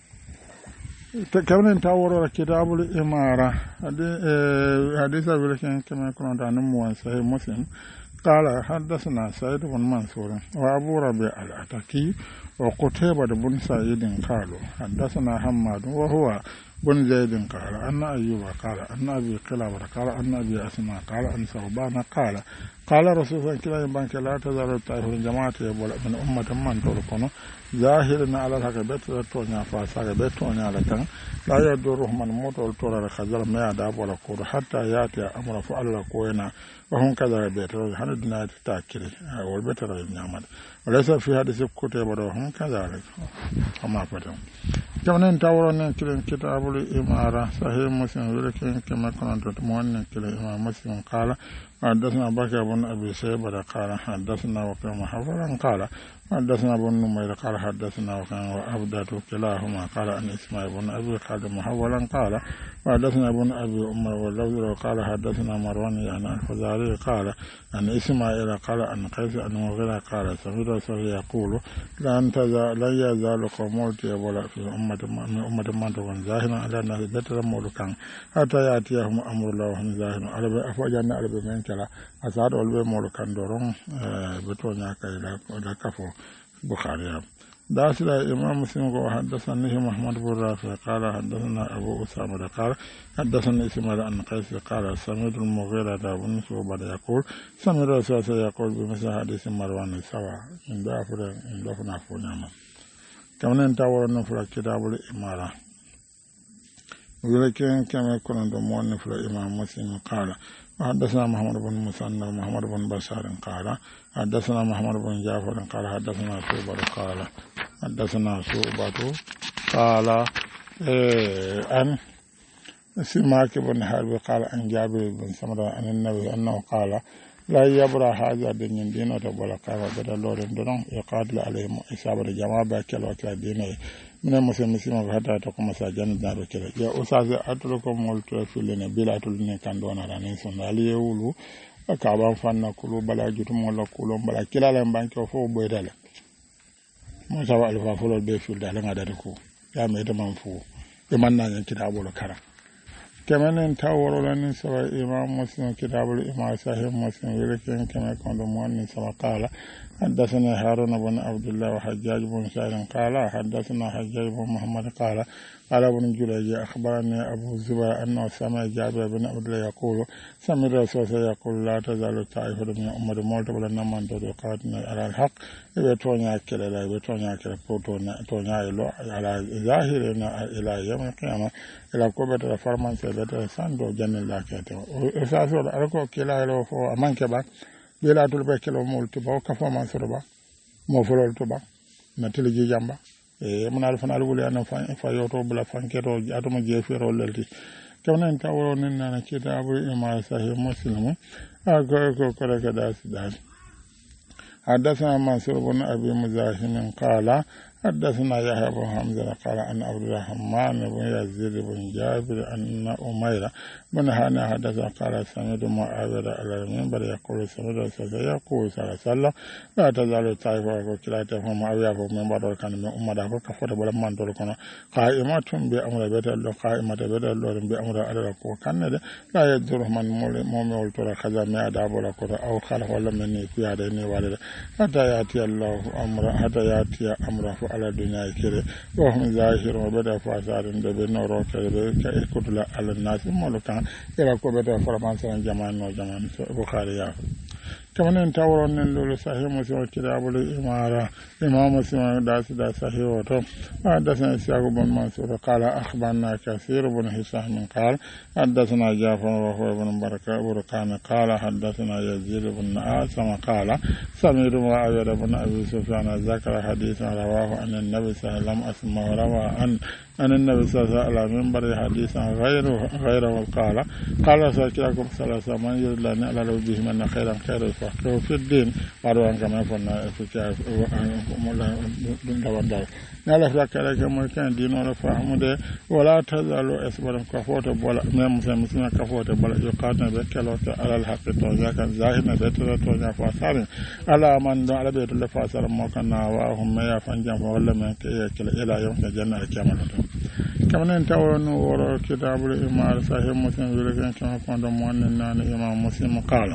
كمان تاورو كتاب الإمارة حديث أبي لكن كما يكون عندنا مواسى مسلم قال حدثنا سعيد بن منصور وأبو ربيع العتكي وقتيبة بن سعيد قالوا حدثنا حماد وهو بن زيد قال أن أيوب قال أن أبي قلابة قال أن أبي أسماء قال أن ثوبان قال رسول الله كلا يبانك لا تزال الطائفة الجماعة من أمة من تركونه ظاهرنا على الحق بيت تونيا فاسا بيت تونيا لكن لا يدورهم من موت والتورى الخزر ما يداب ولا كور حتى يأتي أمر فعل كوينا وهم كذا بيت هل الدنيا تتاكل والبيت رجل نعمل وليس في هذه الكتب وهم كذلك وما فتهم كما نتاورون كتاب الإمارة صحيح مسلم ولكن كما كنت تمون كلا إمام مسلم قال حدثنا بكر بن أبي شيبة قال حدثنا وكيع محفظا قال حدثنا بن نمير قال حدثنا وكان وأبدة كلاهما قال أن إسماعيل بن أبي قال محولا قال وحدثنا بن أبي أمر واللفظ قال حدثنا مروان يعني الفزاري قال أن إسماعيل قال أن قيس أن مغيرة قال سمعت رسول يقول لن يزال قوم ولا في أمة من تكون ظاهرا على الناس بتر مولكان حتى يأتيهم أمر الله وهم ظاهرون على أفوجنا على بمن كلا أسعد والبي مولكان دورون بتونيا كيلا كفو بخاري داسل إمام مسلم حدثني محمد بن رافع قال حدثنا أبو أسامة قال حدثنا إسماعيل عن قيس قال سمعت المغيرة بن شعبة يقول سمعت رسول الله يقول بمثل حديث مروان سوا من دافنا فنعم كما نتاور نفر كتاب الإمارة ولكن كما يكون دمون نفر إمام مسلم قال حدثنا محمد بن مسنى ومحمد بن بشار قال حدثنا محمد بن جعفر قال حدثنا شعبة قال حدثنا شعبة قال أن سماك بن حرب قال أن جابر بن سمرة عن النبي أنه قال لا يبرى هذا دين دينه ولا قال بدل لورن دون يقاتل عليهم إصابة جماعة باكل وكلا دينه من المسلمين حتى تقوم ساجن دارو كده يا أستاذ أتركم مولتوفيلين بلا تلين كان دونا رانين سنالي يقولوا akaba fanna kulu bala jutum wala kulon bala kilala banke fo boydala mo sawa alfa folo be fulda la ngada ko ya me to man fu be man na nyen kitabul kara kemanen taworo lan sawa imam muslim kitabul imam sahih muslim wele ken kema kondo mon sawa qala حدثنا هارون بن عبد الله وحجاج بن سالم قال حدثنا حجاج بن محمد قال ابن جريج أخبرني أبو الزبير أنه سمع جابر بن عبد الله يقول سمع الرسول يقول لا تزال طائفة من أمة موت ولا نمان تقاتل على الحق يبتونيا كلا لا يبتونيا كلا تونيا على ظاهرنا إلى يوم القيامة إلى كوبة الفرمان سيبت ساندو جن الله كتير وساسول أركو كلا له فو أمان كبا بلا تلبى كلا مولت باو كفوا من سربا مفرول تبا نتلجي جنبا mun al fanal wuli an fa yoto bula fanketo atuma jefero lelti kawna tawro nen nana kitabu imam sahih muslim ko reka das حدثنا منصور بن أبي مزاحم قال حدثنا يحيى بن حمزة قال أن عبد الرحمن بن يزيد بن جابر أن أميرة بن هانئ حدث قال سمعت معاوية على المنبر يقول سمعت رسول يقول صلى الله عليه وسلم لا تزال طائفة كلاته معاوية فمن كان من أمة كفر بلا من تلقون قائمة بأمر بيت الله قائمة بيت الله بأمر على وكان لا يجر من مؤمن ترى خذا ما داب ولا كذا أو خلف ولا من في هذا والد حتى يأتي الله أمر حتى يأتي أمره على الدنيا كره وهم ظاهر وبدأ فاسار بين روك كتل على الناس ملكا إلى كبدا فرمان سان جمان وجمان بخاري كمان انتورون لولو صحيح مسلم كتاب الإمارة إمام مسلم داس صحيح وتو حدثنا إسحاق بن منصور قال أخبرنا كثير بن هشام قال حدثنا جعفر وهو بن بركان قال حدثنا يزيد بن عاصم قال سمعت معاوية بن أبي سفيان ذكر حديثا رواه عن النبي صلى الله عليه وسلم أسمع رواه عن النبي صلى الله عليه وسلم منبر حديثا غيره قال سأكلكم صلى الله عليه وسلم من يرد لنا على به من خيرا يفقهه في الدين وأروان كما يفعلنا إفكاء نالف لك لك مكان دين ولا فهم ده ولا تزالوا أسبرا كفوت بولا من مسلمين كفوت بولا يقاتنا بكلوت على الحق تونيا كان زاهنا بيتر تونيا فاسارين على من دون على بيت الله فاسر ما كان وهم ما يفنجم ولا من كلا إلى يوم الجنة كما كمان انتورون ورا كتاب الإمام صحيح مسلم ولكن كما كنت مؤمن إمام مسلم قال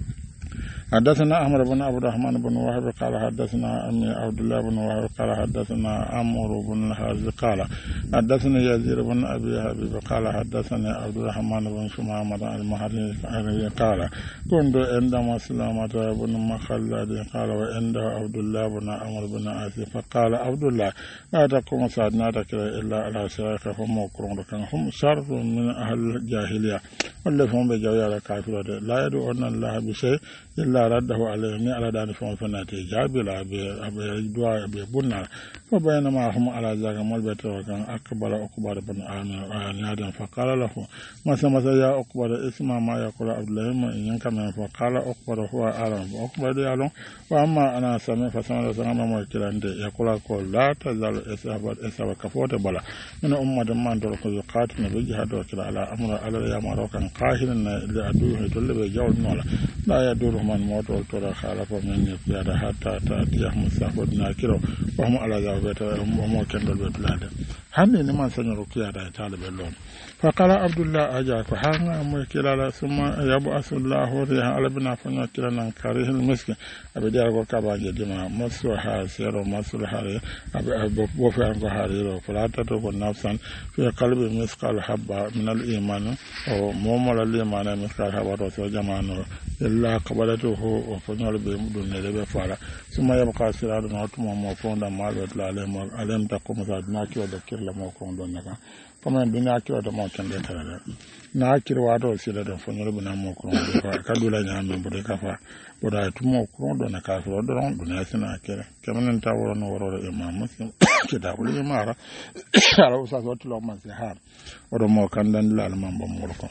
حدثنا أحمد بن عبد الرحمن بن وهب قال حدثنا أمي عبد الله بن وهب قال حدثنا عمرو بن الحارث قال حدثنا يزيد بن أبي حبيب قال حدثنا عبد الرحمن بن شمامة المحري قال كنت عند مسلمة بن مخلد قال وعند عبد الله بن عمرو بن عاص فقال عبد الله لا تقوم ساعتنا إلا على شرائك هم مكرون هم شر من أهل الجاهلية والذي هم بجوية الكافرة لا يدعون الله بشيء إلا رده عليه على دار فناتي جابلا بدعاء ببنا فبينما هم على ذلك ملبت وكان أكبر بن عامر فقال له مثلا يا أكبر اسمع ما يقول عبد الله إن كان فقال أكبر هو أعلم فأكبر يعلم وأما أنا سمع فسمع سمع ما يقول لا تزال إسحاب كفوت بلا من أمة من تلك يقاتل بجهاد وكلا على أمر على يامر وكان قاهر لأدوه تلي بجول نولا لا يدور من موت والترى خالف من يفيد حتى تأتيهم السحب ناكرو وهم على ذلك وهم كندل ببلاد هني لمن سنرو كيادا طالب اللون فقال عبد الله أجاك حانا مكلا ثم يبعث الله ريها على بنا فنكلا نكاره المسك أبدي أقول كباجي دما مسوها سيرو مسوها أبي بوفي أنكو هاريرو فلا تترك نفسا في قلب مثقال حبة من الإيمان أو مومل الإيمان مثقال حبة وسجمانه إلا قبلته وفنول بمدن لبي فعلا ثم يبقى سراد نوتم وموفون دمال وطلع عليهم تقوم سادناكي وذكر لموكم دونك كما الدنيا كي ودموكم دتلا ناكير واتو سيدة فنول بنا موكم كدولا نعمل بدكفا ودا تمو كرون دون كافر دون دنيا سنا كده كما نتاور نورو امام مسلم كتاب الاماره على اساس وتلو من سحار ودمو كان دان لا من بموركم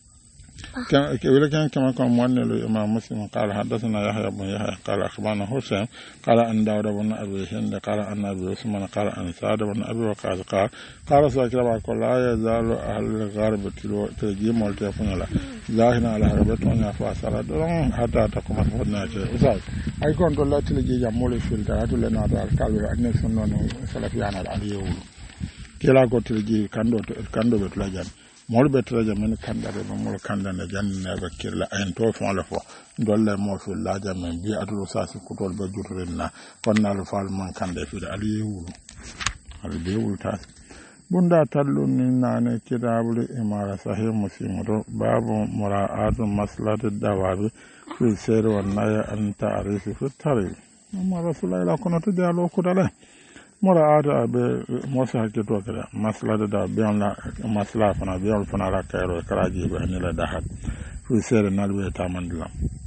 ولكن كما كان مؤمن الإمام مسلم قال حدثنا يحيى بن يحيى قال أخبرنا حسين قال أن داود بن أبي هند قال أن أبي عثمان قال أن سعد بن أبي وقاص قال سأكلم لا يزال أهل الغرب تجيم والتيفون لا ظاهرا على هربتهم فأسرى حتى تقوم فتنا أستاذ أي كنت لا تلجي جمول في التعاطي لنا على الكالور أن سنون سلفيان العليو كلا قلت تلجي كندو بتلاجان mol betraja men kandare no mol kandane janne be kirla en to fon la fo dolle mo fi laja men bi adulu sasi kutol be jurrenna konnal fal man kande fi ali deewul ta bunda tallu ni nane kitabul imara sahih muslim do babu muraatu maslahatu dawabi fi sayr wa naya an ta'rif fi tarikh amma rasulullah kono to dialo ko dale mora ada be mosa ke to kala masla da bion la masla fana bion fana la kayro karaji be ni la dahat fu sere nalbe tamandla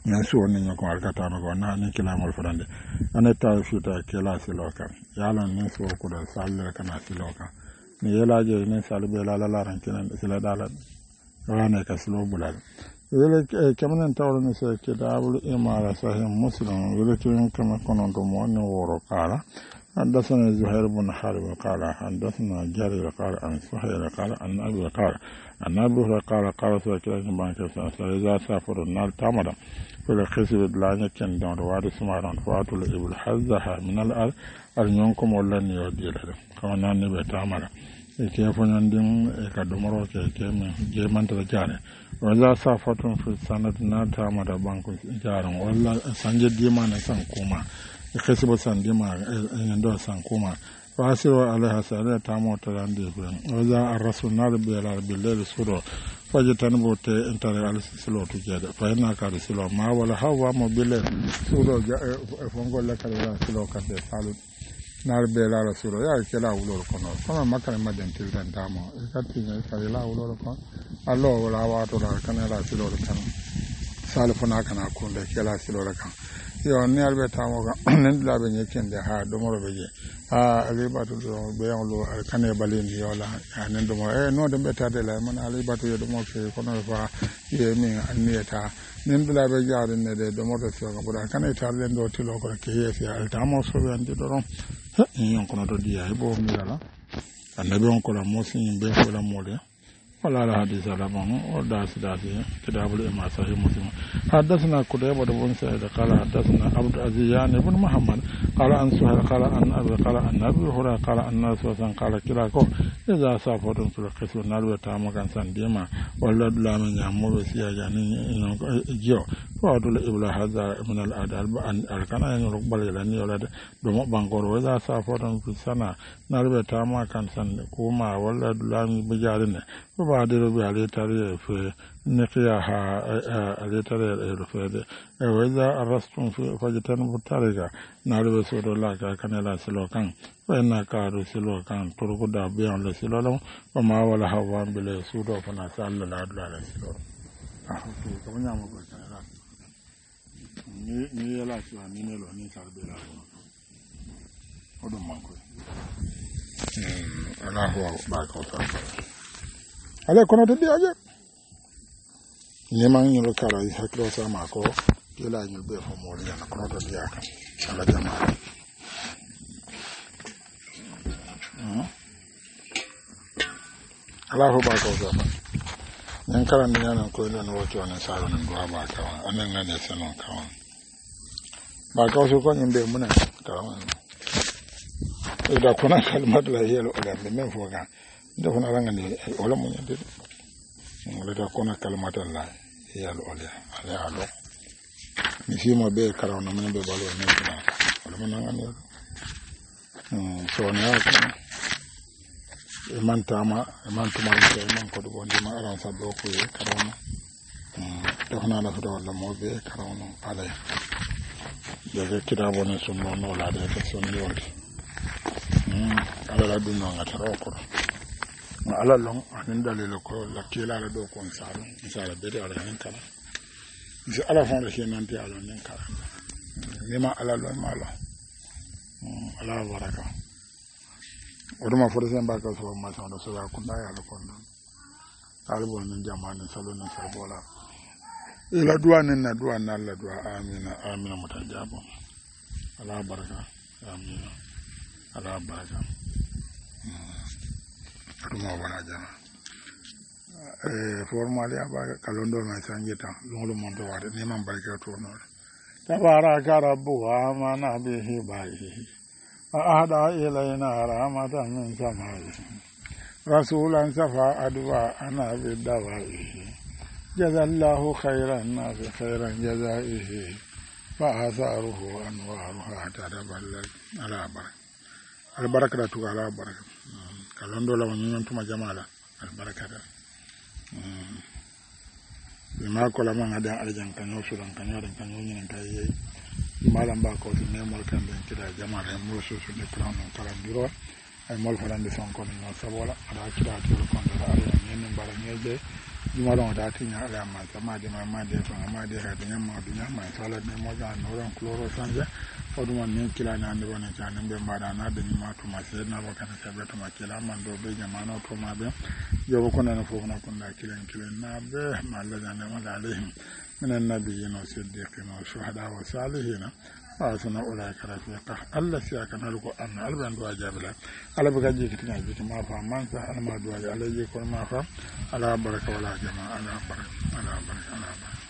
ñan suwoni ño ko alkatama ko na ni kilamol fotande ane tawi fita kela silo kan yalon nin suwo kuɗo sallere kana silo kan ni yelaje nin sali ɓe lalaran kinan sila ɗalat wane ka silo bulal wele kemanen tawrani se kitabul imara sahih muslim wele kin kama konon to mo wonni woro kala حدثنا زهير بن حرب قال حدثنا جرير قال عن سهيل قال عن أبي قال عن أبي قال قال سكرت بانك إذا سافر النار تمر فالخسب لا يكن دون رواد سماران فاتوا الإبل حزها من الأرض أرنيونكم ولن يودي له كمان نبي تمر كيف يندم كدمرو كيف جيمان ترجعني وإذا سافرتم في السنة النار تمر بانك جارم ولا سنجد ديمان سانكوما خسب سندما يندو سانكوما فاسروا عليها سالة تامو تلاندي بين وإذا الرسول نار بالليل سورو فجتنبو انتر على سلو تجد فإنها كار سلو ما ولا هوا موبيل سورو فنقول لك سلو كده سالو نار بيلا سورو يا كلا ولور كنو كما مكان مدن تلدن تامو كاتيني كلا ولور كن الله ولا واتو لا كان لا سلو كن سالفنا كنا كون كلا سلو كن yo ne albe tamo ga nen la be nyekende ha do moro beje ha ali batu do be on lo kane balin yo la nen do mo no de beta de la man ali batu yo do mo ke kono fa ye mi annieta nen la be jaade ne de do mo to so ga boda kane tar len do tilo ko ke ye fi al tamo so be ande do ron yon kono do dia e bo mi la annabi on ko la mo sin be ko la mo de ولا لا حديث على بانو وداس داسي كتاب الإمام صحيح مسلم حدثنا قتيبة بن سعيد قال حدثنا عبد العزيز بن محمد قال عن سهيل قال عن أبي قال عن أبي هريرة قال عن النبي صلى الله عليه وسلم قال كلاكو إذا سافرتم في القسم نالو تامو كان سنديما ولا لا من يعمو بسيا يعني جو فأدو الإبلا هذا من الأدب أن الكنا ينرق بالي ولد دم بانكور وإذا سافرتم في السنة نالو تامو كان سندكوما ولا لا من بجارنا وبعدين بيعلي تاريخ في نقياها علي تاريخ الفيد وإذا أرستم في فجتنبوا الطريق نالو سود الله كان لا سلوكان وإن كارو سلوكان تركوا دابيان لسلوكان وما ولا هوان بلا سود فنا سال لا لا سلوكان كم يوم بكرة ni la sila ni ne lo ni sarbe la odo manko ala ho ba ko ta ale kono de aje ni man ñu lo kala yi hakro sama ko kila ñu be fo mo le na kono de ya kan ala jama ala ho ba ko ta ñan kala ni ñan ko ni no woto na sa na do ba ka anan na ne sanon ka ba ka so ko ñimbe mun ka da kona kalmat la yelo ala men fo ga dafa na ranga ni wala mo ñande wala da kona kalmat la yelo ala alo ni fi mo be karaw na men be balo ne wala mo nanga ni so ne ko man tuma man ko do bondi ma aran sa do ko e karawno dafa na la do wala mo be karawno ala daga kitabo ne sunno no la de ko sunno yonde ala la dunno ngata ko ma ala long anin dalile ko la kila la do kon saro misala be ala nen kala si ala fon le nan ti ala nen kala ni ma ala lo ma la ala baraka oduma foresen ba ka so ma so so ya kunda ya la kon albo nin jama'an salo nin sarbola ila duwa nin na duwa na la duwa amina amina mutajabo ala baraka amina ala baraka aduma wala jana formal ya ba kalondo ma sanjita lolu mon to wade ni man barka to no tabaraka rabbu amana bihi bahi ahada ilayna rahmatan min samai rasulan safa adwa ana bidawai jazallahu khairan nas khairan jazaihi fa atharuhu anwaruha tadaballal ala baraka al barakatu ala baraka kalondo la wanyon tuma jamala al barakata ma ko la man adan aljan kanyo suran kanyo dan kanyo nyen tay malam ba ko ne mol kan ben kida jamala mo so so de plan on kala biro ay mol falande son ko no sabola ada kida to ko da ala nyen bara nyeje jumalon da tinya ala ma sama de ma de fa ma de ha dunya ma dunya ma sala ne mo ga no ron chloro sanje o dum ne kila na ande wona ta ne be ma da na de ni ma to ma se na ba kana se be to ma kila man do be jamano to ma be yo ko na fo na kun da kilen na be ma la na ma la alaihim min annabiyyin wa siddiqin wa shuhada wa salihin وأثنى أولئك رفيقا الله سيأكل لكم أن ألبان دوا جابلا على بقى كتنا جيك ما فهم ما نسى أنا ما دوا على يكون ما فهم على بركة ولا جماعة على بركة